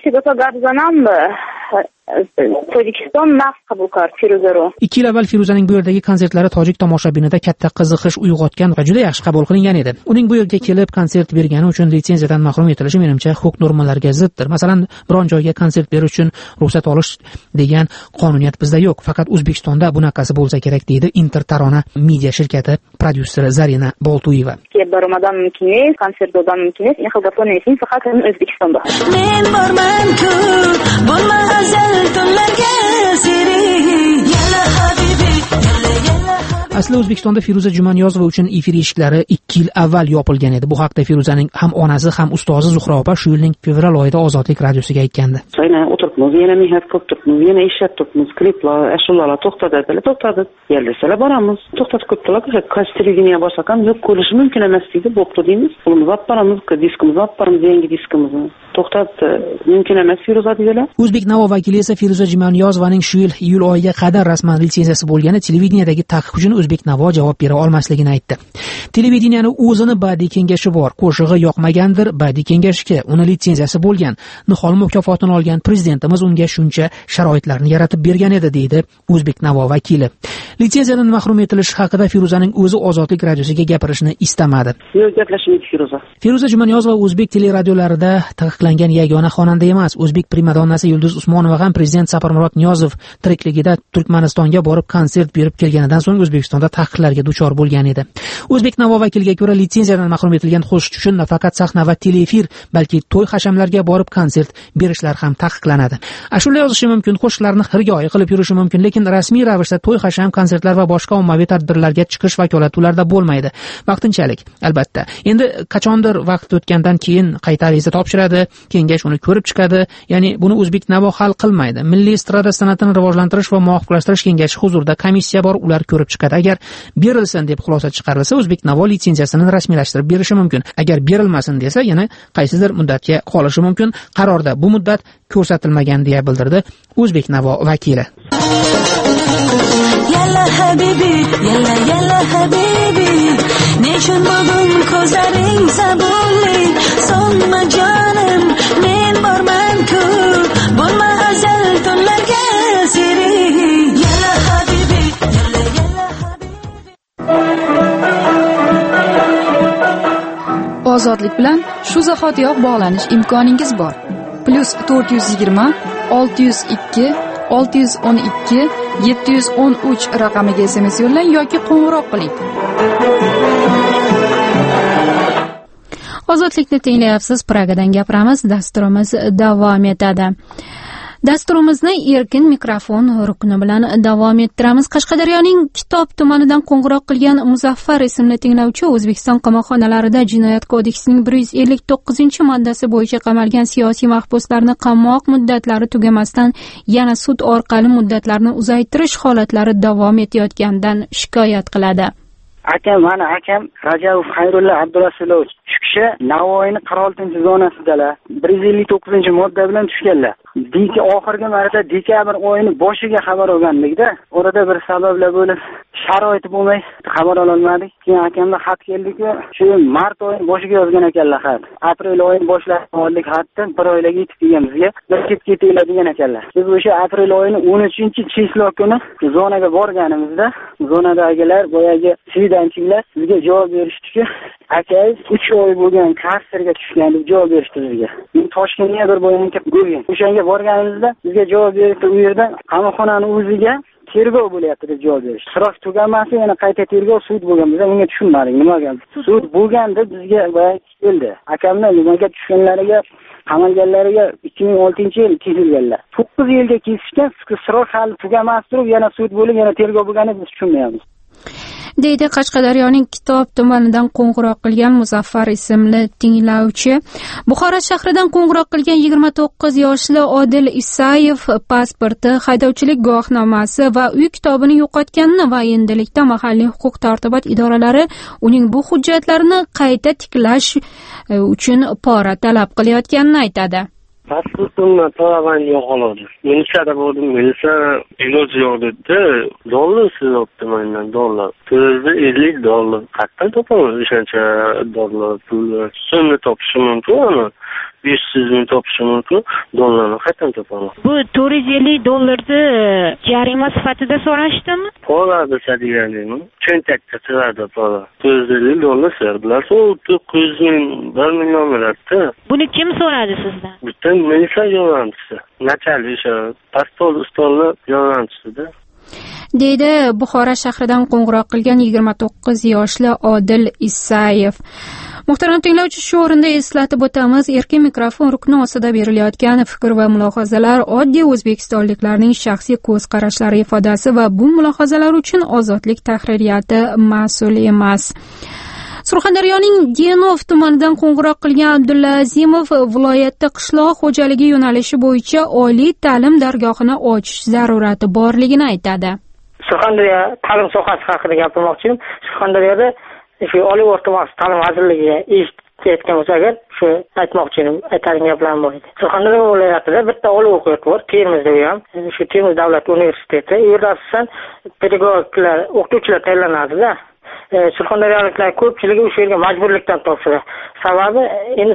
Tojikiston naf qabul qildi Feruzaro. ikki yil avval Feruzaning bu yerdagi konsertlari tojik tomoshabinida katta qiziqish uyg'otgan va juda yaxshi qabul qilingan edi. Uning bu yerga kelib konsert bergani uchun litsenziyadan mahrum etilishi menimcha huquq normalariga ziddir. Masalan, biron joyga konsert berish uchun ruxsat olish degan qonuniyat bizda yo'q. Faqat O'zbekistonda bunaqasi bo'lsa kerak, deydi Inter Tarona media shirkati prodyuseri Zarina Boltuyeva. Baramadan mumkin emas, konsert dodan mumkin emas. Eng xilda foneysin faqat O'zbekistonda. Men borman-ku, bo'lma azal tunlarga siri. Yalla habibi, yalla yalla. Asli O'zbekistonda Feruza Jumaniyozova uchun efir eshiklari ikki yil avval yopilgan edi. Bu haqda Feruzaning ham onasi, ham ustozi Zuhra opa shu yilning fevral oyida Ozodlik radiosiga aytgandi. Sayna o'tiribmiz, yana mehnat qilib turibmiz, yana ishlab turibmiz, kliplar, ashulalar to'xtadi, to'xtadi. Yerlasalar boramiz. To'xtatib qo'ydilar, televideniya bosaqam yo'q, ko'rish mumkin emas deydi. Bo'pti deymiz. Pulimizni olib boramiz, diskimizni olib boramiz, yangi diskimizni. To'xtatdi, mumkin emas Feruza deydilar. O'zbek Navo vakili esa Feruza Jumaniyozovaning shu yil iyul oyiga qadar rasman litsenziyasi bo'lgani televideniyadagi taqiq uchun O'zbek Navo javob bera olmasligini aytdi. Televideniyani o'zini badiiy kengashi bor. Qo'shig'i yoqmagandir badiiy kengashga. Uni litsenziyasi bo'lgan. Nihol mukofotini olgan prezidentimiz unga shuncha sharoitlarni yaratib bergan edi, deydi O'zbek Navo vakili. Litsenziyadan mahrum etilish haqida Feruzaning o'zi Ozodlik radiosiga gapirishni istamadi. Yo'q, gaplashmaydi Feruza. Feruza Jumaniyozova o'zbek teleradiolarida taqiqlangan yagona xonanda emas. O'zbek primadonnasi Yulduz Usmonova ham prezident Saparmurod Niyozov tirikligida Turkmanistonga borib konsert berib kelganidan so'ng O'zbekistonda taqiqlarga duchor bo'lgan edi. O'zbek Navo vakiliga ko'ra litsenziyadan mahrum etilgan qo'shiqchi uchun nafaqat sahna va teleefir, balki to'y hashamlarga borib konsert berishlar ham taqiqlanadi. Ashula yozishi mumkin, qo'shiqlarni xirgoyi qilib yurishi mumkin, lekin rasmiy ravishda to'y hasham konsertlar va boshqa ommaviy tadbirlarga chiqish vakolati ularda bo'lmaydi. Vaqtinchalik, albatta. Endi qachondir vaqt o'tgandan keyin qayta ariza topshiradi, kengash uni ko'rib chiqadi. Ya'ni buni O'zbeknavo hal qilmaydi. Milliy estrada san'atini rivojlantirish va muvofiqlashtirish kengashi huzurida komissiya bor, ular ko'rib chiqadi. Agar berilsin deb xulosa chiqarilsa, O'zbeknavo litsenziyasini rasmiylashtirib berishi mumkin. Agar berilmasin desa, yana qaysidir muddatga qolishi mumkin. Qarorda bu muddat ko'rsatilmagan deya bildirdi O'zbeknavo vakili. Yalla habibi, yalla yalla habibi, nechun bugun ko'zlaring sabunli, sonma jonim, men borman-ku, bo'lma azal tunlarga siri. Yalla habibi, yalla yalla habibi. Ozodlik bilan shu zahotiyoq bog'lanish imkoningiz bor. Plus to'rt yuz yigirma olti yuz ikki olti yuz o'n ikki yetti yuz o'n uch raqamiga S M S yo'llang yoki qo'ng'iroq qiling. Ozodlikni tinglayapsiz. Pragadan gapiramiz. Dasturimiz davom etadi. Dasturimizni erkin mikrofon rukni bilan davom ettiramiz. Qashqadaryoning Kitob tumanidan qo'ng'iroq qilgan Muzaffar ismli tinglovchi O'zbekiston qamoqxonalarida Jinoyat kodeksining bir yuz ellik to'qqizinchi moddasi bo'yicha qamalgan siyosiy mahbuslarni qamoq muddatlari tugamasdan yana sud orqali muddatlarni uzaytirish holatlari davom etayotganidan shikoyat qiladi. Akam, mana akam Rajabov Xayrulla Abdurasulovich. Shu kishi Navoiyni qirq oltinchi zonasidalar bir yuz ellik to'qqizinchi modda bilan tushganlar. Dek oxirgi marta dekabr oyining boshiga xabar olganlikda, orada bir sabablar bo'lib, sharoit bo'lmay xabar ola olmadik. Keyin akamga xat keldi-ku, shu mart oyining boshiga yozgan ekanlar xat. Aprel oyining boshida oldik xatni, bir oylarga yetib kelgan bizga. Bir ketib ketinglar degan ekanlar. Biz o'sha aprel oyining o'n uchinchi chislo kuni zonaga borganimizda, zonadagilar boyagi sividanchilar bizga javob berishdi-ku, akangiz uch oy bo'lgan karsirga tushgan deb javob berishdi bizga. Men Toshkentga bir bo'yinga bo'lgan. O'shanga borganimizda bizga javob berdi, u yerda qamoqxonaning o'ziga tergov bo'lyapti deb javob berishdi. Siroj tugamasi, yana qayta tergov sud bo'lgan. Biz unga tushunmadik nimaga. Sud bo'lgan deb bizga keldi. Akamni nimaga tushganlariga, qamalganlariga ikki ming oltinchi yil kesilganlar. to'qqiz yilga kesishgan, siroj hali tugamasi turib, yana sud bo'lib, yana tergov bo'lganini biz tushunmayapmiz. deydi Qashqadaryoning Kitob tumanidan qo'ng'iroq qilgan Muzaffar ismli tinglovchi. Buxoro shahridan qo'ng'iroq qilgan yigirma to'qqiz yoshli Odil Isayev pasporti, haydovchilik guvohnomasi va uy kitobini yo'qotganini va endilikda mahalliy huquq tartibot idoralari uning bu hujjatlarini qayta tiklash uchun pora talab qilayotganini aytadi. Pasportimni talaban yo'qoladi. Militsiyada bo'ldim, militsiya iloji yo'q dedi. Dollar sizobdi mendan, dollar. to'rt yuz ellik dollar. Qayerdan topaman o'shancha dollar pulni? So'mni topishim mumkin, besh yuz ming topishim mumkin, dollarni qayerdan topaman? Bu to'rt yuz ellik dollarni jarima sifatida so'rashdimi? Pora desa deganingmi? Cho'ntakda turadi pora. to'rt yuz ellik dollar so'radilar. to'qqiz yuz ming, bir million beradi. Buni kim so'radi sizdan? Butun militsiya yordamchisi. Nachalik o'sha pastol ustolni yordamchisida. deydi Buxoro shahridan qo'ng'iroq qilgan yigirma to'qqiz yoshli Odil Isayev. Muhtaram tinglovchi, shu o'rinda eslatib o'tamiz, erkin mikrofon rukni ostida berilayotgan fikr va mulohazalar oddiy o'zbekistonliklarning shaxsiy ko'z qarashlari ifodasi va bu mulohazalar uchun Ozodlik tahririyati mas'ul emas. Surxondaryoning Denov tumanidan qo'ng'iroq qilgan Abdulla Azimov viloyatda qishloq xo'jaligi yo'nalishi bo'yicha oliy ta'lim dargohini ochish zarurati borligini aytadi. Surxondaryo ta'lim sohasi haqida gapirmoqchiyim. Surxondaryoda shu oliy o'rta maxsus ta'lim vazirligiga eshitayotgan bo'lsa agar shu aytmoqchiyim, aytadigan gaplarim bor edi. Surxondaryo viloyatida bitta oliy o'quv yurti bor, Termizda ham, shu Termiz davlat universiteti. U yerda asosan pedagoglar, o'qituvchilar tayyorlanadi-da. Surxondaryoliklar ko'pchiligi o'sha yerga majburlikdan topshiradi. Sababi endi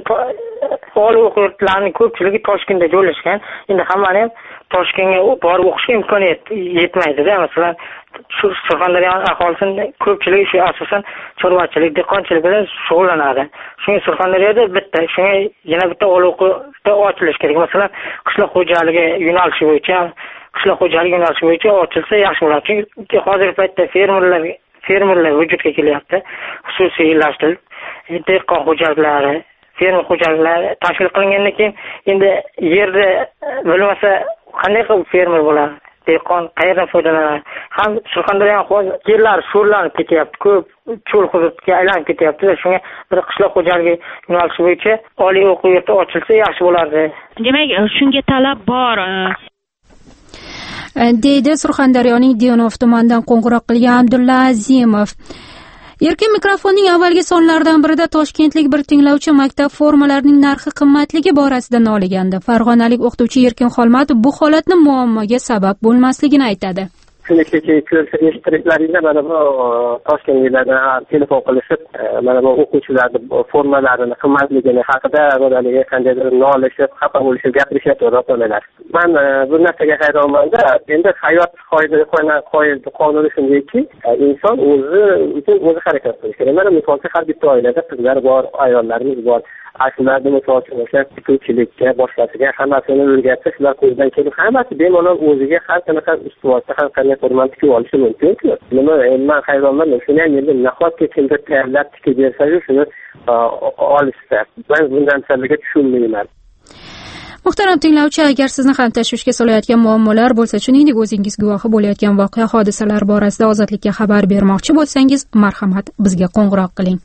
oliy o'quv yurtlarining ko'pchiligi Toshkentda joylashgan. Endi hammani ham Toshkentga borib o'qishga imkoniyat yetmaydi-da. Masalan, Surxondaryo aholisining ko'pchiligi shu asosan chorvachilik, dehqonchilik bilan shug'ullanadi. Shuning Surxondaryoda bitta, shunga yana bitta oliy o'quv ochilishi kerak. Masalan, qishloq xo'jaligi yo'nalishi bo'yicha, qishloq xo'jaligi yo'nalishi bo'yicha ochilsa yaxshi bo'ladi. Chunki hozirgi paytda fermerlar fermerlar vujudga kelyapti. Xususiylashtirilib, dehqon xo'jaliklari, fermer xo'jaliklari tashkil qilingandan keyin endi yerda bo'lmasa qanday qilib fermer bo'ladi? dehqon qayerdan foydalanadi? Ham Surxondaryo ham hozir yerlar sho'rlanib ketyapti, ko'p cho'l hududga aylanib ketyapti. Shunga bir qishloq xo'jaligi yo'nalishi bo'yicha oliy o'quv yurti ochilsa yaxshi bo'lardi. Demak, shunga talab bor. deydi Surxondaryoning Denov tumanidan qo'ng'iroq qilgan Abdulla Azimov. Erkin mikrofonning avvalgi sonlaridan birida toshkentlik bir tinglovchi maktab formalarining narxi qimmatligi borasida nolgandi. Farg'onalik o'qituvchi Erkin Xolmatov bu holatni muammoga sabab bo'lmasligini aytadi. Shuni kecha ko'rishtirishlaringda mana bu Toshkentliklardan telefon qilishib, mana bu o'quvchilarning formalarini qimmatligini haqida bo'lganiga qandaydir nolishib, xafa bo'lishib gapirishyapti ota-onalar. Men bu narsaga hayronman-da. Endi hayot qoidasi qonuni shundayki, inson o'zi uchun o'zi harakat qilishi kerak. Mana misolga har bitta oilada qizlar bor, ayollarimiz bor. Ashularni misol uchun o'sha tikuvchilikka, boshqasiga hammasini o'rgatsa, shular qo'ldan kelib, hammasi bemalol o'ziga har qanaqa ustuvotda har qanday formal tikib olishi mumkin-ku. Nima men hayronman, shuni ham endi nahotki kimdir tayyorlab tikib bersa-yu, shuni olishsa. Men bundan narsalarga tushunmayman. Muhtaram tinglovchi, agar sizni ham tashvishga solayotgan muammolar bo'lsa, shuningdek o'zingiz guvohi bo'layotgan voqea hodisalar borasida Ozodlikka xabar bermoqchi bo'lsangiz, marhamat bizga qo'ng'iroq qiling.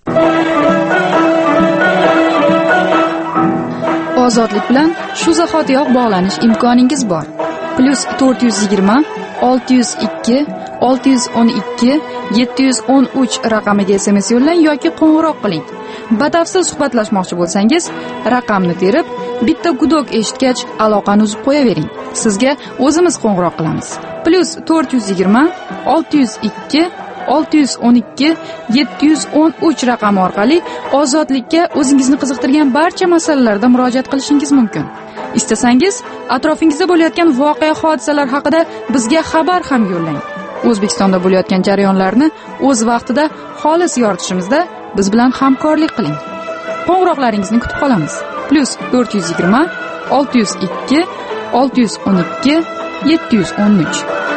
Ozodlik bilan shu zahotiyoq bog'lanish imkoningiz bor. Plus to'rt yuz yigirma olti yuz ikki olti yuz o'n ikki yetti yuz o'n uch raqamiga S M S yo'llang yoki qo'ng'iroq qiling. Batafsil suhbatlashmoqchi bo'lsangiz, raqamni terib, bitta gudok eshitgach aloqani uzib qo'yavering. Sizga o'zimiz qo'ng'iroq qilamiz. Plus to'rt yuz yigirma olti yuz ikki olti yuz o'n ikki yetti yuz o'n uch raqami orqali Ozodlikka o'zingizni qiziqtirgan barcha masalalarda murojaat qilishingiz mumkin. Istasangiz, atrofingizda bo'layotgan voqea hodisalar haqida bizga xabar ham yo'llang. O'zbekistonda bo'layotgan jarayonlarni o'z vaqtida xolis yoritishimizda biz bilan hamkorlik qiling. Qo'ng'iroqlaringizni kutib qolamiz. Plus to'rt yuz yigirma olti yuz ikki olti yuz o'n ikki yetti yuz o'n uch.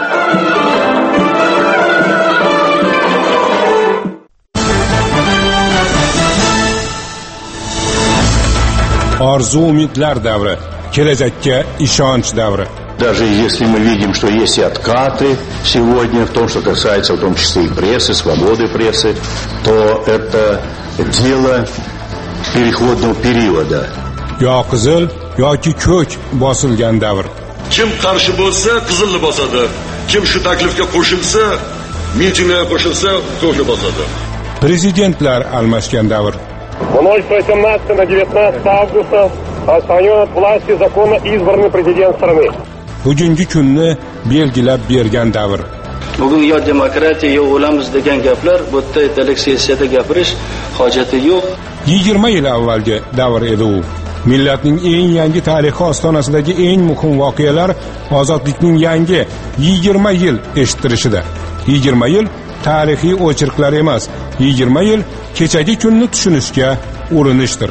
Orzu umidlar davri, kelajakka ishonch davri. Даже если мы видим, что есть и откаты сегодня в том, что касается в том числе и прессы, свободы прессы, то это дело переходного периода. Yo qizil yoki ko'k bosilgan davr. Kim qarshi bo'lsa, qizilni bosadi. Kim shu taklifga qo'shilsa, mitingga qo'shilsa, ko'kni bosadi. Prezidentlar almashgan davr. ноль восемнадцатого на девятнадцатое августа отстранен от власти законно избранный президент страны. Bugungi kunni belgilab bergan davr. Bugun yo demokratiya yo o'lamiz degan gaplar bu yerda ertalik sessiyada gapirish hojati yo'q. yigirma yil avvalgi davr edi u. Millatning eng yangi tarixi ostonasidagi eng muhim voqealar ozodlikning yangi yigirma yil eshittirishida. yigirma yil tarixiy o'chirqlar emas, yigirma yil kechagi kunni tushunishga urinishdir.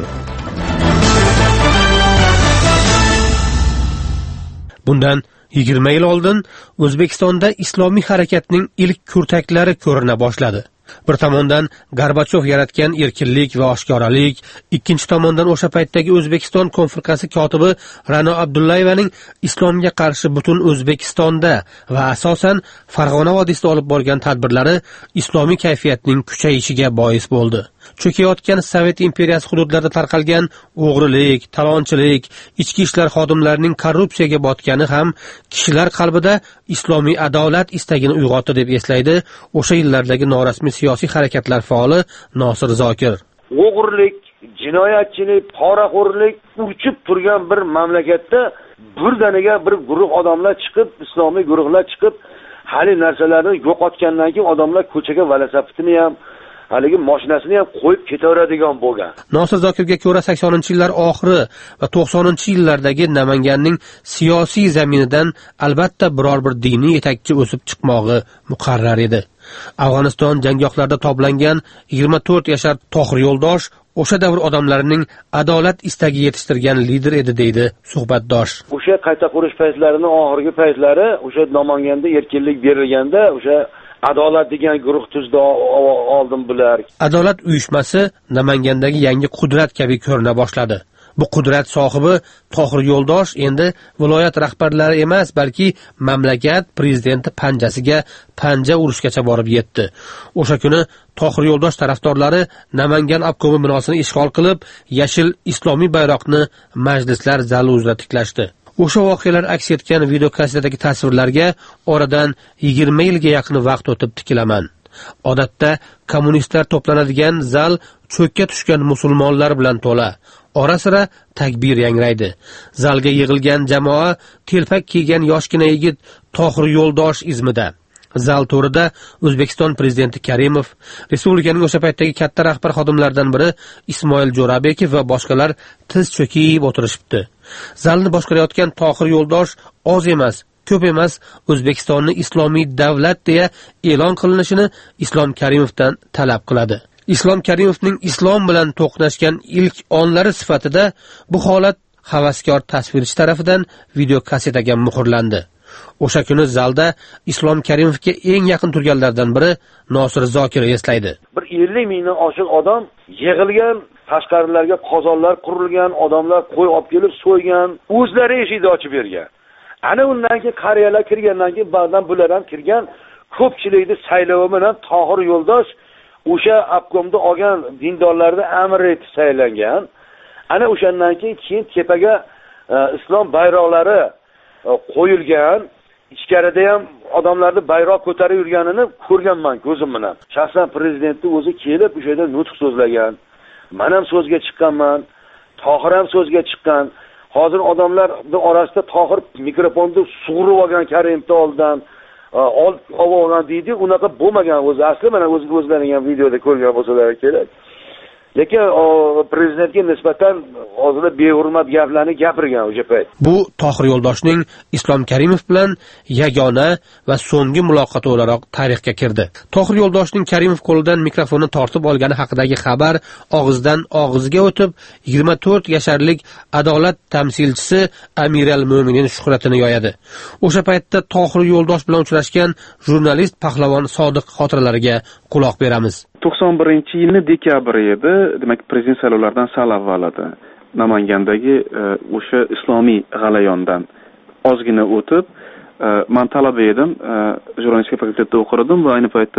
Bundan yigirma yil oldin O'zbekistonda islomiy harakatning ilk kurtaklari ko'rina boshladi. Bir tomondan Gorbachov yaratgan erkinlik va oshkoralik, ikkinchi tomondan o'sha paytdagi O'zbekiston konfirkasi kotibi Ra'no Abdullayevaning islomga qarshi butun O'zbekistonda va asosan Farg'ona vodiysida olib borgan tadbirlari islomiy kayfiyatning kuchayishiga bois bo'ldi. Cho'kayotgan Sovet imperiyasi hududlarida tarqalgan o'g'rilik, talonchilik, ichki ishlar xodimlarining korrupsiyaga botgani ham kishilar qalbida islomiy adolat istagini uyg'otdi deb eslaydi o'sha yillardagi norasmiy siyosiy harakatlar faoli Nosir Zokir. O'g'rilik, jinoyatchilik, poraxo'rlik urchib turgan bir mamlakatda birdaniga bir guruh odamlar chiqib, islomiy guruhlar chiqib, hali narsalarni yo'qotgandan keyin odamlar ko'chaga valasapitini ham haligi mashinasini ham qo'yib ketaveradigan bo'lgan. Nosir Zokirga ko'ra saksoninchi yillar oxiri va to'qsoninchi yillardagi Namanganning siyosiy zaminidan albatta biror bir diniy yetakchi o'sib chiqmog'i muqarrar edi. Afg'oniston janggohlarida toblangan yigirma to'rt yashar Tohir Yo'ldosh o'sha davr odamlarining adolat istagi yetishtirgan lider edi deydi suhbatdosh. O'sha qayta qurish paytlarining oxirgi paytlari, o'sha Namanganda erkinlik berilganda, o'sha Adolat degan guruh tuzda oldin bular. Adolat uyushmasi Namangandagi yangi qudrat kabi ko'rina boshladi. Bu qudrat sohibi Tohir Yo'ldosh endi viloyat rahbarlari emas, balki mamlakat prezidenti panjasiga panja urishgacha borib yetdi. O'sha kuni Tohir Yo'ldosh tarafdorlari Namangan obkomi binosini ishg'ol qilib, yashil islomiy bayroqni majlislar zali uzra tiklashdi. O'sha voqealar aks etgan video kassetadagi tasvirlarga oradan yigirma yilga yaqin vaqt o'tib tikilaman. Odatda kommunistlar to'planadigan zal cho'kka tushgan musulmonlar bilan to'la. Ora-sira takbir yangraydi. Zalga yig'ilgan jamoa telpak kiygan yoshgina yigit Tohir Yo'ldosh izmida. Zal to'rida O'zbekiston prezidenti Karimov, respublikaning o'sha paytdagi katta rahbar xodimlaridan biri Ismoil Jo'rabekov va boshqalar tiz cho'kib o'tirishibdi. Zalni boshqarayotgan Tohir Yo'ldosh oz emas, ko'p emas O'zbekistonni islomiy davlat deya e'lon qilinishini Islom Karimovdan talab qiladi. Islom Karimovning islom bilan to'qnashgan ilk onlari sifatida bu holat havaskor tasvirchi tarafidan video kassetaga muhrlandi. O'sha kuni zalda Islom Karimovga eng yaqin turganlardan biri Nosir Zokir eslaydi. Bir ellik mingdan oshiq odam yig'ilgan, tashqarilarga qozonlar qurilgan, odamlar qo'y olib kelib so'ygan, o'zlari eshikni ochib bergan. Ana undan keyin qariyalar kirgandan keyin ba'dan bular ham kirgan, ko'pchilikni saylovi bilan Tohir Yo'ldosh o'sha obkomda olgan dindorlarni amir etib saylangan. Ana o'shandan keyin keyin tepaga e, islom bayroqlari e, qo'yilgan. Ichkarida ham odamlarni bayroq ko'tarib yurganini ko'rganman ko'zim bilan. Shaxsan prezidentning o'zi kelib o'sha yerda nutq so'zlagan. Men ham so'zga chiqqanman. Tohir ham so'zga chiqqan. Hozir odamlarning orasida Tohir mikrofonni sug'urib olgan Karimovning oldidan ol olgan deydi, unaqa bo'lmagan o'zi. Asli mana o'zi o'zlarining ham videoda ko'rgan bo'lsalar kerak. Lekin prezidentga nisbatan hozirda behurmat gaplarni gapirgan o'sha payt. Bu Tohir Yo'ldoshning Islom Karimov bilan yagona va so'nggi muloqoti o'laroq tarixga kirdi. Tohir Yo'ldoshning Karimov qo'lidan mikrofonni tortib olgani haqidagi xabar og'izdan og'izga o'tib, yigirma to'rt yasharlik adolat tamsilchisi Amiral Mo'minin shuhratini yoyadi. O'sha paytda Tohir Yo'ldosh bilan uchrashgan jurnalist Pahlavon Sodiq xotiralariga quloq beramiz. to'qson birinchi yilni dekabr edi, demak prezident saylovlaridan sal avval edi. Namangandagi o'sha islomiy g'alayondan ozgina o'tib, men talaba edim, jurnalistika fakultetida o'qirdim va ayni paytda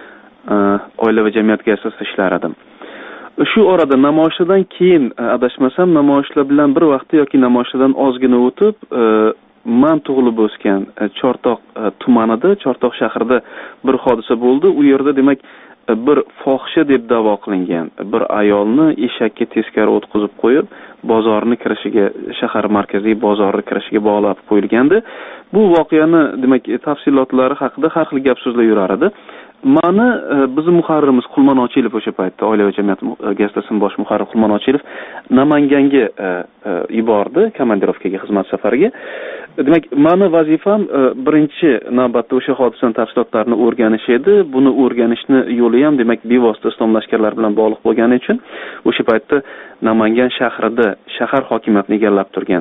oila va jamiyat gazetasida ishlar edim. Shu orada namoyishdan keyin adashmasam, namoyishlar bilan bir vaqtda yoki namoyishdan ozgina o'tib, men tug'ilib o'sgan Chortoq tumanida, Chortoq shahrida bir hodisa bo'ldi. U yerda demak bir fohisha deb da'vo qilingan bir ayolni eshakka teskari o'tkazib qo'yib, bozorni kirishiga, shahar markaziy bozorga kirishiga bog'lab qo'yilgandi. Bu voqeani demak tafsilotlari haqida har xil gap so'zlar yurar edi. Mani bizning muharririmiz Qulman Ochilov o'sha paytda Oila va jamiyat gazetasining bosh muharriri Qulman Ochilov Namanganga yubordi, komandirovkaga, xizmat safariga. Demak, mani vazifam birinchi navbatda o'sha hodisaning tafsilotlarini o'rganish edi. Buni o'rganishni yo'li ham demak bevosita islom lashkarlari bilan bog'liq bo'lgani uchun o'sha paytda Namangan shahrida shahar hokimiyatini egallab turgan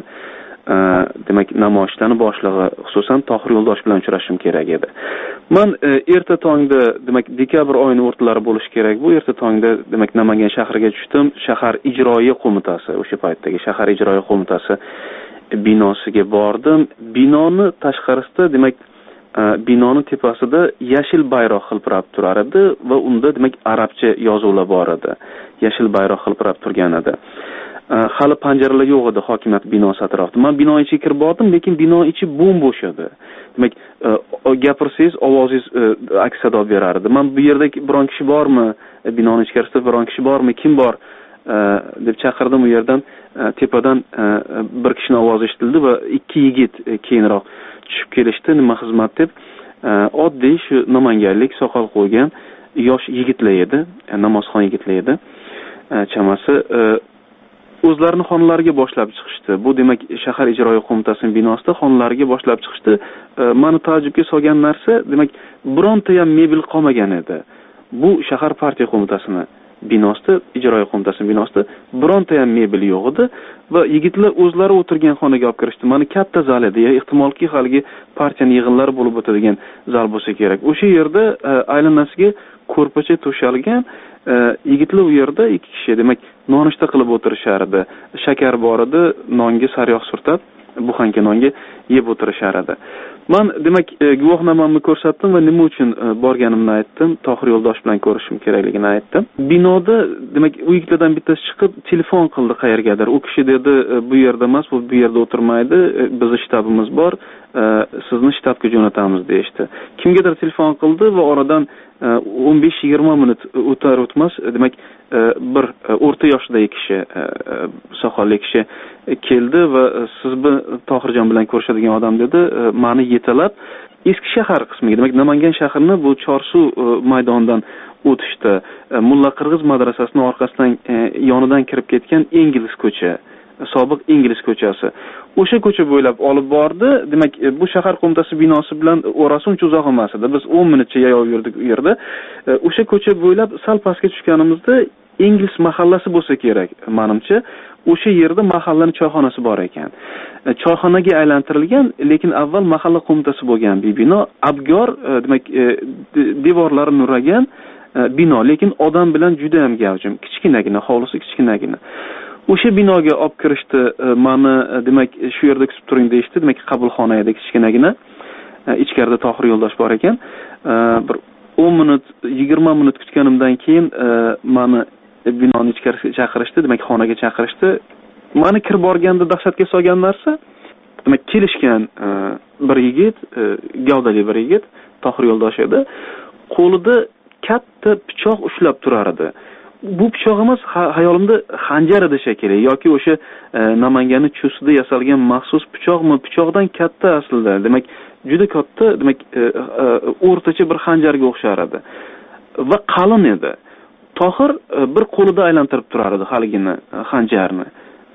demak namoyishlarning boshlig'i xususan Tohir Yo'ldosh bilan uchrashim kerak edi. Men erta tongda demak dekabr oyining o'rtalari bo'lishi kerak. Bu erta tongda demak Namangan shahriga tushdim. Shahar ijroiya qo'mitasi, o'sha paytdagi shahar ijroiya qo'mitasi binosiga bordim. Binoni tashqarisida demak binoni tepasida yashil bayroq hilpirab turar edi va unda demak arabcha yozuvlar bor edi. Yashil bayroq hilpirab turgan edi. Hali panjaralar yo'q edi hokimiyat binosi atrofida. Men bino ichiga kirib bordim, lekin bino ichi bo'm-bo'sh edi. Demak, gapirsangiz ovozingiz aks sado berardi. Men bu yerda biron kishi bormi? Binoning ichkarisida biron kishi bormi? Kim bor? deb chaqirdim. U yerdan tepadan bir kishining ovozi eshitildi va ikki yigit keyinroq tushib kelishdi. Nima xizmat deb? Oddiy shu namanganlik soqol qo'ygan yosh yigitlar edi, namozxon yigitlar edi. Chamasi o'zlarini xonalariga boshlab chiqishdi. Bu demak shahar ijroiya qo'mitasining binosida xonalariga boshlab chiqishdi. Meni ta'jubga solgan narsa, demak bironta ham mebel qolmagan edi. Bu shahar partiya qo'mitasining binosida, ijroiya qo'mitasining binosida bironta ham mebel yo'q edi va yigitlar o'zlari o'tirgan xonaga olib kirishdi. Meni katta zal edi, ehtimolki haligi partiyaning yig'inlari bo'lib o'tadigan zal bo'lsa kerak. O'sha yerda aylanasiga ko'rpacha to'shalgan, yigitlar u yerda ikki kishi demak nonushta qilib o'tirishar edi. Shakar bor edi, nonga sariyog' surtab, buxanka nonga yeb o'tirishar edi. Men demak guvohnomamni ko'rsatdim va nima uchun borganimni aytdim, Tohir Yo'ldosh bilan ko'rishim kerakligini aytdim. Binoda demak u yigitlardan bittasi chiqib telefon qildi qayergadir. U kishi dedi, bu yerda emas, bu bu yerda o'tirmaydi, bizning shtabimiz bor, sizni shtabga jo'natamiz deyishdi. Kimgadir telefon qildi va oradan o'n besh yigirma minut o'tar o'tmas demak bir o'rta yoshdagi kishi, soqolli kishi keldi va siz bu Tohirjon bilan ko'rishadigan odam dedi, meni yetalab eski shahar qismiga, demak Namangan shahrini bu Chorsuv maydonidan o'tishdi. Mulla Qirg'iz madrasasining orqasidan yonidan kirib ketgan ingliz ko'cha, sobiq ingliz ko'chasi. O'sha ko'cha bo'ylab olib bordi. Demak, bu shahar qo'mitasi binosi bilan orasi uncha uzoq emas edi. Biz o'n minutcha yayov yurdik u yerda. O'sha ko'cha bo'ylab sal pastga tushganimizda ingliz mahallasi bo'lsa kerak, menimcha. O'sha yerda mahallaning choyxonasi bor ekan. Choyxonaga aylantirilgan, lekin avval mahalla qo'mitasi bo'lgan bu bino. Abgor, demak, devorlari nuragan bino, lekin odam bilan juda ham gavjum. Kichkinagina, hovlisi kichkinagina. O'sha binoga olib kirishdi, meni demak shu yerda kutib turing deyishdi. Demak, qabulxona edi kichkinagina. Ichkarida Tohir Yo'ldosh bor ekan. Bir o'n minut, yigirma minut kutganimdan keyin meni binoning ichkarisiga chaqirishdi, demak xonaga chaqirishdi. Meni kirib borganda dahshatga solgan narsa, demak kelishgan bir yigit, gavdali bir yigit, Tohir Yo'ldosh edi. Qo'lida katta pichoq ushlab turar edi. Bu pichoq emas, hayolimda xanjar edi shekilli yoki o'sha Namanganning chusida yasalgan maxsus pichoqmi? Pichoqdan katta aslida. Demak, juda katta, demak o'rtacha bir xanjarga o'xshar edi va qalin edi. Tohir bir qo'lida aylantirib turar edi haligini xanjarni.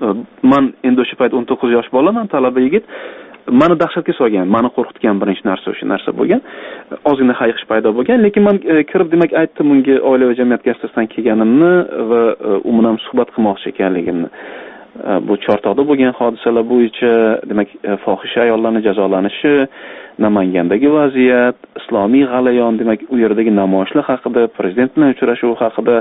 Men endi o'sha payt o'n to'qqiz yosh bolaman, talaba yigit. Meni dahshatga solgan, meni qo'rqitgan birinchi narsa o'sha narsa bo'lgan. Ozgina hayiqish paydo bo'lgan, lekin men kirib demak aytdim unga oila va jamiyat gazetasidan kelganimni va u bilan suhbat qilmoqchi ekanligimni. Bu Chortoqda bo'lgan hodisalar bo'yicha, demak, fohisha ayollarning jazolanishi, Namangandagi vaziyat, islomiy g'alayon, demak, u yerdagi namoyishlar haqida, prezident bilan uchrashuv haqida,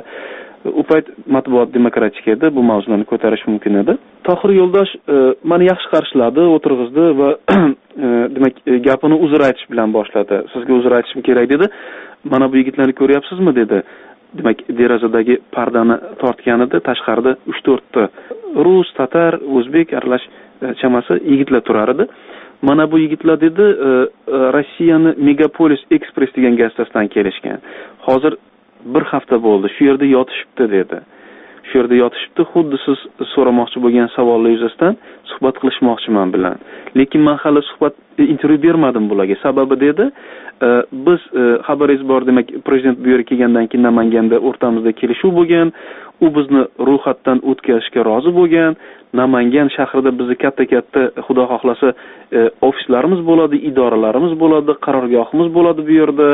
u payt matbuot demokratik edi, bu mavzularni ko'tarish mumkin edi. Tohir Yo'ldosh meni yaxshi qarshiladi, o'tirg'izdi va demak, gapini uzr aytish bilan boshladi. Sizga uzr aytishim kerak dedi. Mana bu yigitlarni ko'ryapsizmi dedi. Demak, derazadagi pardani tortgan edi, tashqarida uch to'rtta rus, tatar, o'zbek aralash chamasi yigitlar turar edi. Mana bu yigitlar dedi, Rossiyani Megapolis Express degan gazetasidan kelishgan. Hozir bir hafta bo'ldi, shu yerda yotishibdi dedi. Shu yerda yotishibdi, xuddi siz so'ramoqchi bo'lgan savollar yuzasidan suhbat qilishmoqchiman bilan. Lekin men hali suhbat intervyu bermadim bularga. Sababi dedi, biz xabaringiz bor, demak, prezident bu yerga kelgandan keyin Namanganda o'rtamizda kelishuv bo'lgan. U bizni ro'yxatdan o'tkazishga rozi bo'lgan. Namangan shahrida bizni katta-katta, xudo xohlasa, ofislarimiz bo'ladi, idoralarimiz bo'ladi, qarorgohimiz bo'ladi bu yerda.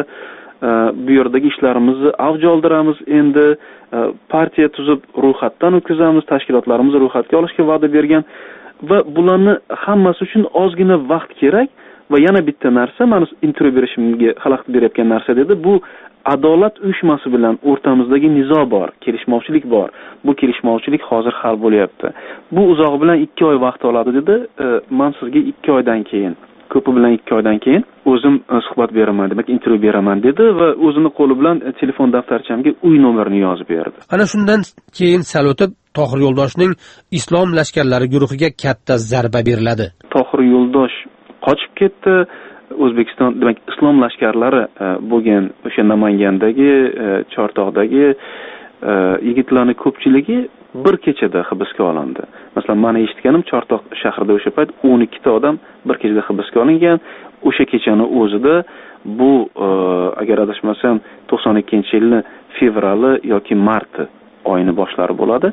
Bu yerdagi ishlarimizni avj oldiramiz, endi partiya tuzib ro'yxatdan o'tkazamiz, tashkilotlarimizni ro'yxatga olishga va'da bergan va bularni hammasi uchun ozgina vaqt kerak va yana bitta narsa, meni intervyu berishimga xalaqit berayotgan narsa dedi, bu adolat uyushmasi bilan o'rtamizdagi nizo bor, kelishmovchilik bor. Bu kelishmovchilik hozir hal bo'lyapti. Bu uzog'i bilan ikki oy vaqt oladi dedi. Men sizga ikki oydan keyin ko'pi bilan ikki oydan keyin o'zim suhbat beraman, demak intervyu beraman dedi va o'zini qo'li bilan telefon daftarchamga uy nomerini yozib berdi. Ana shundan keyin sal o'tib Tohir Yo'ldoshning Islom lashkarlari guruhiga katta zarba beriladi. Tohir Yo'ldosh qochib ketdi. O'zbekiston, demak, Islom lashkarlari bo'lgan o'sha Namangandagi, Chortoqdagi yigitlarning ko'pchiligi bir kechada hibsga olindi. Masalan, men eshitganim, Chortoq shahrida o'sha payt o'n ikki ta odam bir kechada hibsga olingan. O'sha kechani o'zida bu, agar adashmasam, to'qson ikkinchi yilning fevrali yoki marti oyini boshlari bo'ladi.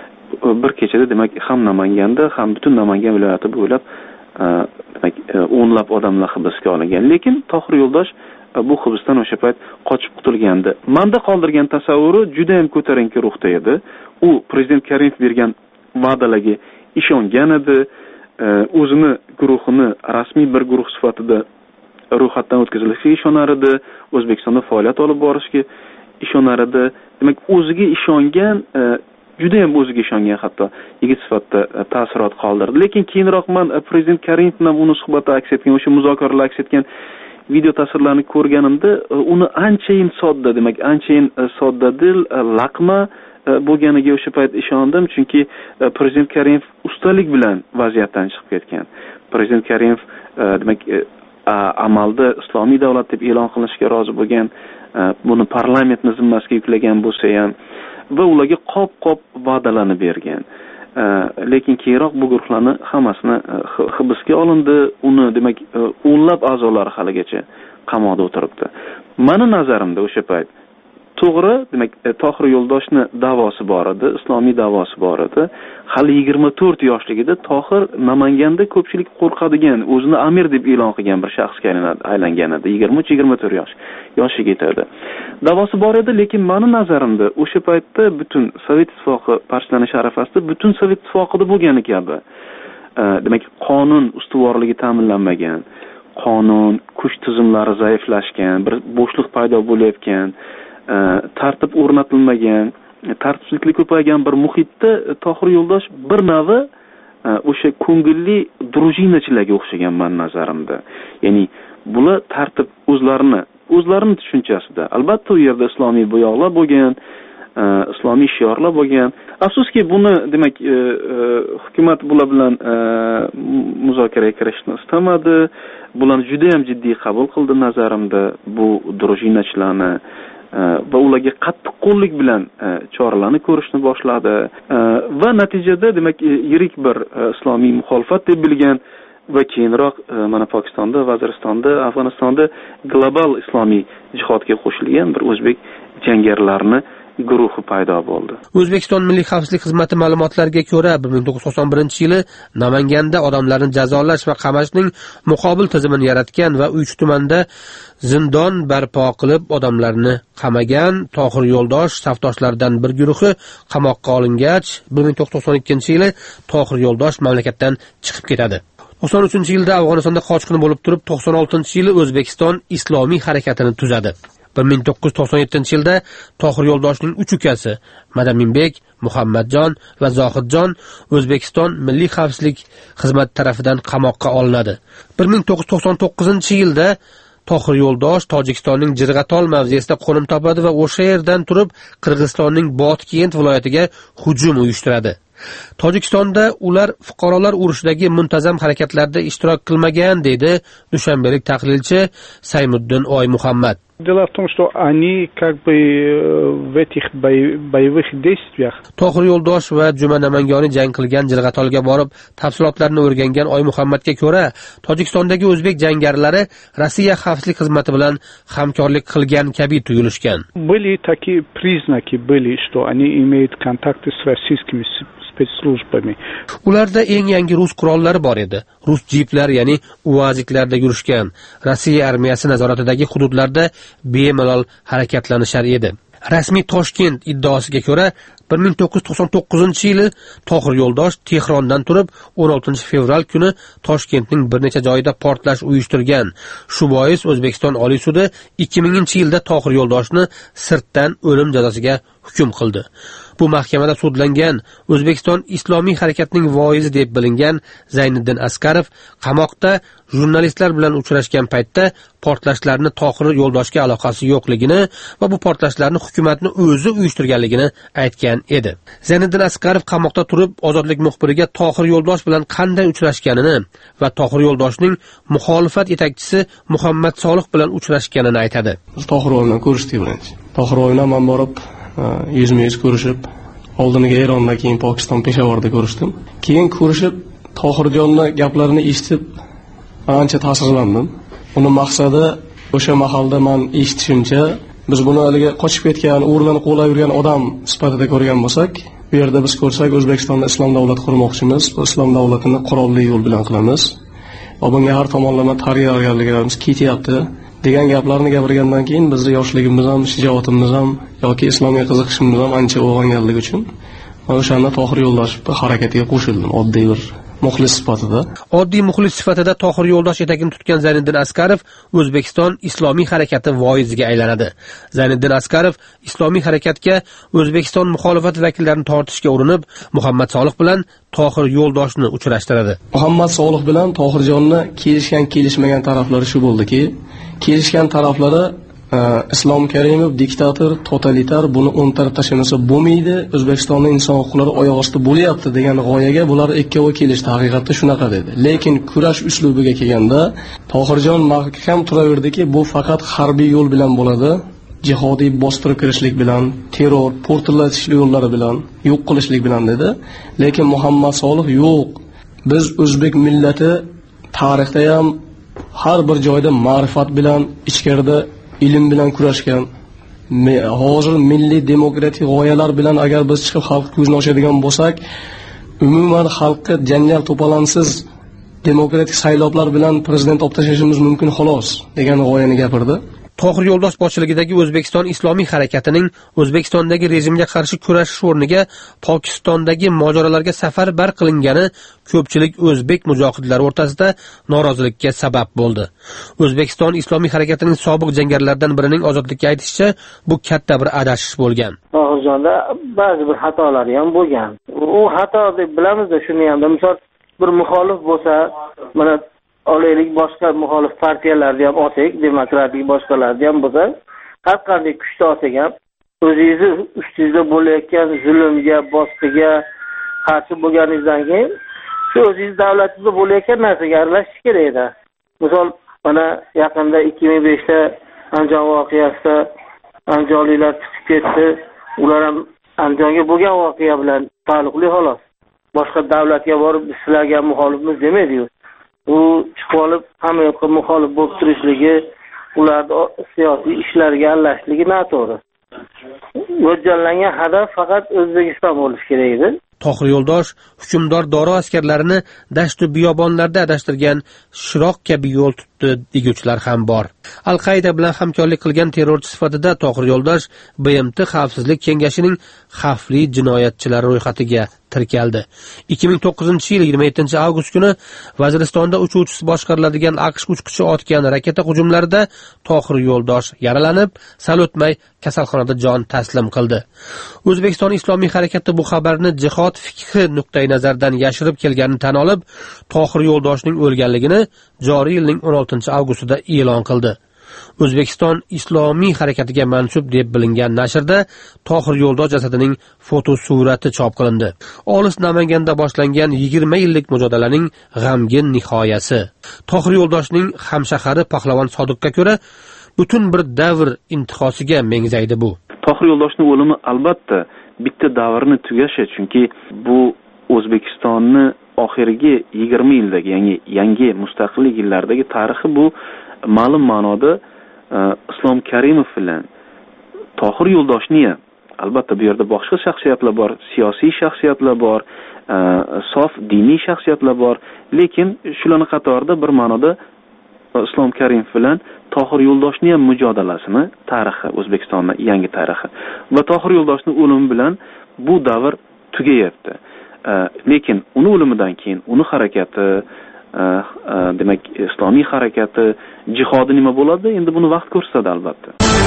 Bir kechada demak ham Namanganda, ham butun Namangan viloyati bo'ylab demak o'nlab odamlar hibsga olingan. Lekin Tohir Yo'ldosh bu hibsdan o'sha payt qochib qutulgandi. Menda qoldirgan tasavvuri juda ham ko'tarinki ruhda edi. U prezident Karimov bergan va'dalarga ishongan edi. O'zini guruhini rasmiy bir guruh sifatida ro'yxatdan o'tkazilishiga ishonar edi. O'zbekistonda faoliyat olib borishga ishonar edi. Demak, o'ziga ishongan, juda ham o'ziga ishongan hatto yigit sifatida taassurot qoldirdi. Lekin keyinroq men prezident Karimov bilan uni suhbatda aks etgan, o'sha muzokaralar aks etgan video tasvirlarni ko'rganimda, uni anchayin sodda, demak, anchayin soddadil, laqma bo'lganiga o'sha payt ishondim, chunki prezident Karimov ustalik bilan vaziyatdan chiqib ketgan. Prezident Karimov demak amalda islomiy davlat deb e'lon qilinishga rozi bo'lgan, buni parlamentni zimmasiga yuklagan bo'lsa ham va ularga qop-qop va'dalarni bergan. Lekin keyinroq bu guruhlarni hammasini hibsga olindi. Uni demak o'nlab a'zolari haligacha qamoqda o'tiribdi. Meni nazarimda o'sha payt to'g'ri, demak Tohir Yo'ldoshni da'vosi bor edi, islomiy da'vosi bor edi. Hali yigirma to'rt yoshligida Tohir Namanganda ko'pchilik qo'rqadigan, o'zini amir deb e'lon qilgan bir shaxsga aylangan edi. yigirma uch yigirma to'rt yosh yoshiga yetadi. Da'vosi bor edi, lekin meni nazarimda o'sha paytda butun Sovet ittifoqi parchalanish arafasida butun Sovet ittifoqida bo'lgani kabi, demak qonun ustuvorligi ta'minlanmagan, qonun, kuch tizimlari zaiflashgan, bir bo'shliq paydo bo'layotgan, tartib o'rnatilmagan, tartibsizlik ko'paygan bir muhitda Tohir Yo'ldosh bir navi o'sha ko'ngilli drujinachilarga o'xshagan men nazarimda. Ya'ni bular tartib o'zlarini, o'zlarini tushunchasida. Albatta u yerda islomiy bo'yoqlar bo'lgan, islomiy shiorlar bo'lgan. Afsuski buni demak hukumat bular bilan muzokaraga kirishni istamadi. Bularni juda ham jiddiy qabul qildi nazarimda, bu drujinachilarni va ularga qattiq qo'llik bilan choralarni ko'rishni boshladi va natijada demak yirik bir islomiy muxolifat deb bilgan va keyinroq mana Pokistonda, Vaziristonda, Afg'onistonda global islomiy jihodga qo'shilgan bir o'zbek jangarilarni guruhi paydo bo'ldi. O'zbekiston Milliy xavfsizlik xizmati ma'lumotlariga ko'ra, bir ming to'qqiz yuz to'qson birinchi yili Namanganda odamlarni jazolash va qamashning muqobil tizimini yaratgan va uch tumanda zindon barpo qilib odamlarni qamagan Tohir Yo'ldosh safdoshlaridan bir guruhi qamoqqa olingach, bir ming to'qqiz yuz to'qson ikkinchi yili Tohir Yo'ldosh mamlakatdan chiqib ketadi. to'qson uchinchi yilda Afg'onistonda qochqin bo'lib turib, to'qson oltinchi yili O'zbekiston Islomiy harakatini tuzadi. bir ming to'qqiz yuz to'qson yettinchi yilda Tohir Yo'ldoshning uch ukasi Madaminbek, Muhammadjon va Zohidjon O'zbekiston Milliy xavfsizlik xizmati tarafidan qamoqqa olinadi. bir ming to'qqiz yuz to'qson to'qqizinchi yilda Tohir Yo'ldosh Tojikistonning Jirg'atol mavzesida qo'nim topadi va o'sha yerdan turib Qirg'izistonning Botkent viloyatiga hujum uyushtiradi. Tojikistonda ular fuqarolar urushidagi muntazam harakatlarda ishtirok qilmagan, deydi dushanbalik tahlilchi Saymuddin Oy Muhammad. Дело в том, что они как бы в этих боевых действиях. Tohir Yo'ldosh va Juma Namangani jang qilgan Jirg'atolga borib, tafsilotlarni o'rgangan Oy Muhammadga ko'ra, Tojikistondagi o'zbek jangarilari Rossiya xavfsizlik xizmati bilan hamkorlik qilgan kabi tuyulishgan. Были такие признаки были, что они имеют контакты с российскими spetsslujbami. Ularda eng yangi rus qurollari bor edi. Rus jiplar, ya'ni UAZiklarda yurishgan. Rossiya armiyasi nazoratidagi hududlarda bemalol harakatlanishar edi. Rasmiy Toshkent iddaosiga ko'ra, bir ming to'qqiz yuz to'qson to'qqizinchi yili Tohir Yo'ldosh Tehrondan turib o'n oltinchi fevral kuni Toshkentning bir necha joyida portlash uyushtirgan. Shu bois O'zbekiston Oliy sudi ikki minginchi yilda Tohir Yo'ldoshni sirtdan o'lim jazosiga hukm qildi. Bu mahkamada sudlangan O'zbekiston Islomiy harakatining voizi deb bilingan Zayniddin Askarov qamoqda jurnalistlar bilan uchrashgan paytda portlashlarni Tohir Yo'ldoshga aloqasi yo'qligini va bu portlashlarni hukumatni o'zi uyushtirganligini aytgan edi. Zayniddin Askarov qamoqda turib ozodlik muxbiriga Tohir Yo'ldosh bilan qanday uchrashganini va Tohir Yo'ldoshning muxolifat yetakchisi Muhammad Solih bilan uchrashganini aytadi. Tohir bilan ko'rishdik birinchi. Tohir bilan men borib yuzma-yuz ko'rishib, oldiniga Erondan keyin Pokiston Peshavorda ko'rishdim. Keyin ko'rishib Tohirjonning gaplarini eshitib ancha ta'sirlandim. Uning maqsadi o'sha mahalda men eshitishimcha, biz buni haliga qochib ketgan, o'rlanib qo'lab yurgan odam sifatida ko'rgan bo'lsak, bu yerda biz ko'rsak O'zbekistonda islom davlati qurmoqchimiz, bu islom davlatini qurolli yo'l bilan qilamiz. Va bunga har tomonlama tayyorgarligimiz ketyapti degan gaplarni gapirgandan keyin bizni yoshligimiz ham, shijoatimiz ham yoki islomga qiziqishimiz ham ancha uyg'onganligi uchun o'shanda Tohir Yo'ldosh harakatiga qo'shildim. Oddiy bir muxlis sifatida. Oddiy muxlis sifatida Tohir Yo'ldosh etagini tutgan Zayniddin Askarov O'zbekiston Islomiy harakati voiziga aylanadi. Zayniddin Askarov Islomiy harakatga O'zbekiston muxolifat vakillarini tortishga urinib, Muhammad Solih bilan Tohir Yo'ldoshni uchrashtiradi. Muhammad Solih bilan Tohirjonni kelishgan kelishmagan taraflari shu bo'ldiki, kelishgan taraflari Islom Karimov diktator, totalitar, buni o'ntarib tashlasa bo'lmaydi, O'zbekistonda inson huquqlari oyoq osti bo'lyapti degan g'oyaga bular ikkovi kelishdi. Haqiqatda shunaqa dedi. Lekin kurash uslubiga kelganda Tohirjon mahkam turaverdiki, bu faqat harbiy yo'l bilan bo'ladi. Jihodiy bostirib kirishlik bilan, terror, portlatish yo'llari bilan, yo'q qilishlik bilan dedi. Lekin Muhammad Solih yo'q. Biz o'zbek millati tarixda ham har bir joyda ma'rifat bilan, ichkarida ilm bilan kurashgan. Hozir milliy demokratik g'oyalar bilan agar biz chiqib xalq ko'zini ochadigan bo'lsak, umuman xalqqa janjal to'palansiz demokratik saylovlar bilan prezident olib tashlashimiz mumkin xolos degan g'oyani gapirdi. Tohir Yo'ldosh boshchiligidagi O'zbekiston Islomiy harakatining O'zbekistondagi rejimga qarshi kurashish o'rniga Pokistondagi mojarolarga safarbar qilingani ko'pchilik o'zbek mujohidlari o'rtasida norozilikka sabab bo'ldi. O'zbekiston Islomiy harakatining sobiq jangarilaridan birining ozodlikka aytishicha, bu katta bir adashish bo'lgan. Tohirjonda ba'zi bir xatolari ham bo'lgan. U xato deb bilamizda shuni ham. Misol bir muxolif bo'lsa, mana olaylik boshqa muxolif partiyalarni ham olsak, demokratik boshqalarni ham bo'lsa, har qanday kuchni olsak ham o'zingizni ustingizda bo'layotgan zulmga, bosqiga qarshi bo'lganingizdan keyin shu o'zingiz davlatingizda bo'layotgan narsaga aralashish kerak edi. Misol mana yaqinda ikki ming beshda Andijon voqeasida andijonliklar chiqib ketdi. Ular ham Andijonga bo'lgan voqea bilan taalluqli xolos. Boshqa davlatga borib sizlarga muxolifmiz demaydi-yu. U chiqib olib hamma yoqqa muxolif bo'lib turishligi, ularni siyosiy ishlarga aralashishligi noto'g'ri. Mo'ljallangan hadaf faqat O'zbekiston bo'lishi kerak edi. Tohir Yo'ldosh hukmdor doro askarlarini dashtu biyobonlarda adashtirgan Shiroq kabi yo'l tutdi deguvchilar ham bor. Al-Qaida bilan hamkorlik qilgan terrorchi sifatida Tohir Yo'ldosh B M T Xavfsizlik kengashining xavfli jinoyatchilar ro'yxatiga tirkaldi. ikki ming to'qqizinchi yil yigirma yettinchi avgust kuni Vaziristonda uchuvchisiz boshqariladigan AQSh uchquchi otgan raketa hujumlarida Tohir Yo'ldosh yaralanib, sal o'tmay kasalxonada jon taslim qildi. O'zbekiston Islomiy harakati bu xabarni jihod fikri nuqtai nazardan yashirib kelganini tan olib, Tohir Yo'ldoshning o'lganligini joriy yilning o'n oltinchi avgustida e'lon qildi. O'zbekiston Islomiy harakatiga mansub deb bilingan nashrda Tohir Yo'ldosh jasadining fotosurati chop qilindi. Olis Namanganda boshlangan yigirma yillik mujodalaning g'amgin nihoyasi. Tohir Yo'ldoshning hamshahari Pahlavon Sodiqqa ko'ra, butun bir davr intihosiga mengzaydi bu. Tohir Yo'ldoshning o'limi albatta bitta davrni tugashi, chunki bu O'zbekistonni oxirgi yigirma yildagi, ya'ni yangi mustaqillik yillaridagi tarixi bu ma'lum ma'noda Islom Karimov bilan Tohir Yo'ldoshni, albatta bu yerda boshqa shaxsiyatlar bor, siyosiy shaxsiyatlar bor, sof diniy shaxsiyatlar bor, lekin shularning qatorida bir ma'noda Islom Karimov bilan Tohir Yo'ldoshni ham mujodalasini tarixi, O'zbekistonning yangi tarixi va Tohir Yo'ldoshning o'limi bilan bu davr tugayapti. Lekin uni o'limidan keyin uni harakati, demak islomiy harakati, jihodi nima bo'ladi? Endi buni vaqt ko'rsatadi albatta.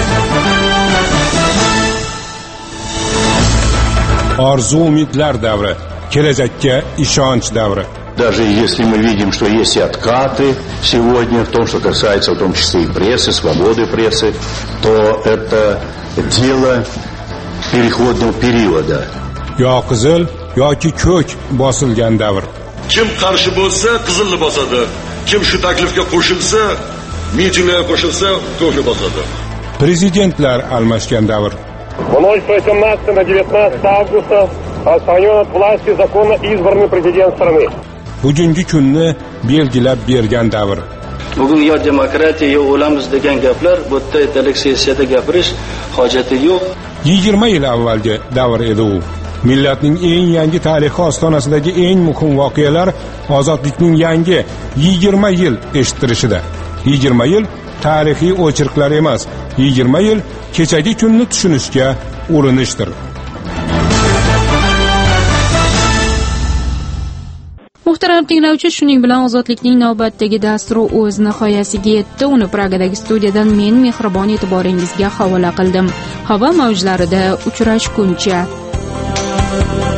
Orzu umidlar davri, kelajakka ishonch davri. Даже если мы видим, что есть и откаты сегодня в том, что касается в том числе и прессы, свободы прессы, то это дело переходного периода. Yo qizil yoki ko'k bosilgan davr. Kim qarshi bo'lsa, qizilni bosadi. Kim shu taklifga qo'shilsa, mitinglarga qo'shilsa, ko'kni bosadi. Prezidentlar almashgan davr. В ночь с восемнадцатого на девятнадцатое августа отстранен от власти законно избранный президент страны. Bugungi kunni belgilab bergan davr. Bugun yo demokratiya yo o'lamiz degan gaplar bu yerda ertalik sessiyada gapirish hojati yo'q. yigirma yil avvalgi davr edi u. Millatning eng yangi tarixi ostonasidagi eng muhim voqealar ozodlikning yangi yigirma yil eshittirishida. yigirma yil tarixiy o'chirqlar emas, yigirma yil kechagi kunni tushunishga urinishdir. Muhtaram tinglovchi, shuning bilan ozodlikning navbatdagi dasturi o'z nihoyasiga yetdi. Uni Pragadagi studiyadan men mehribon e'tiboringizga havola qildim. Havo mavjlarida uchrashguncha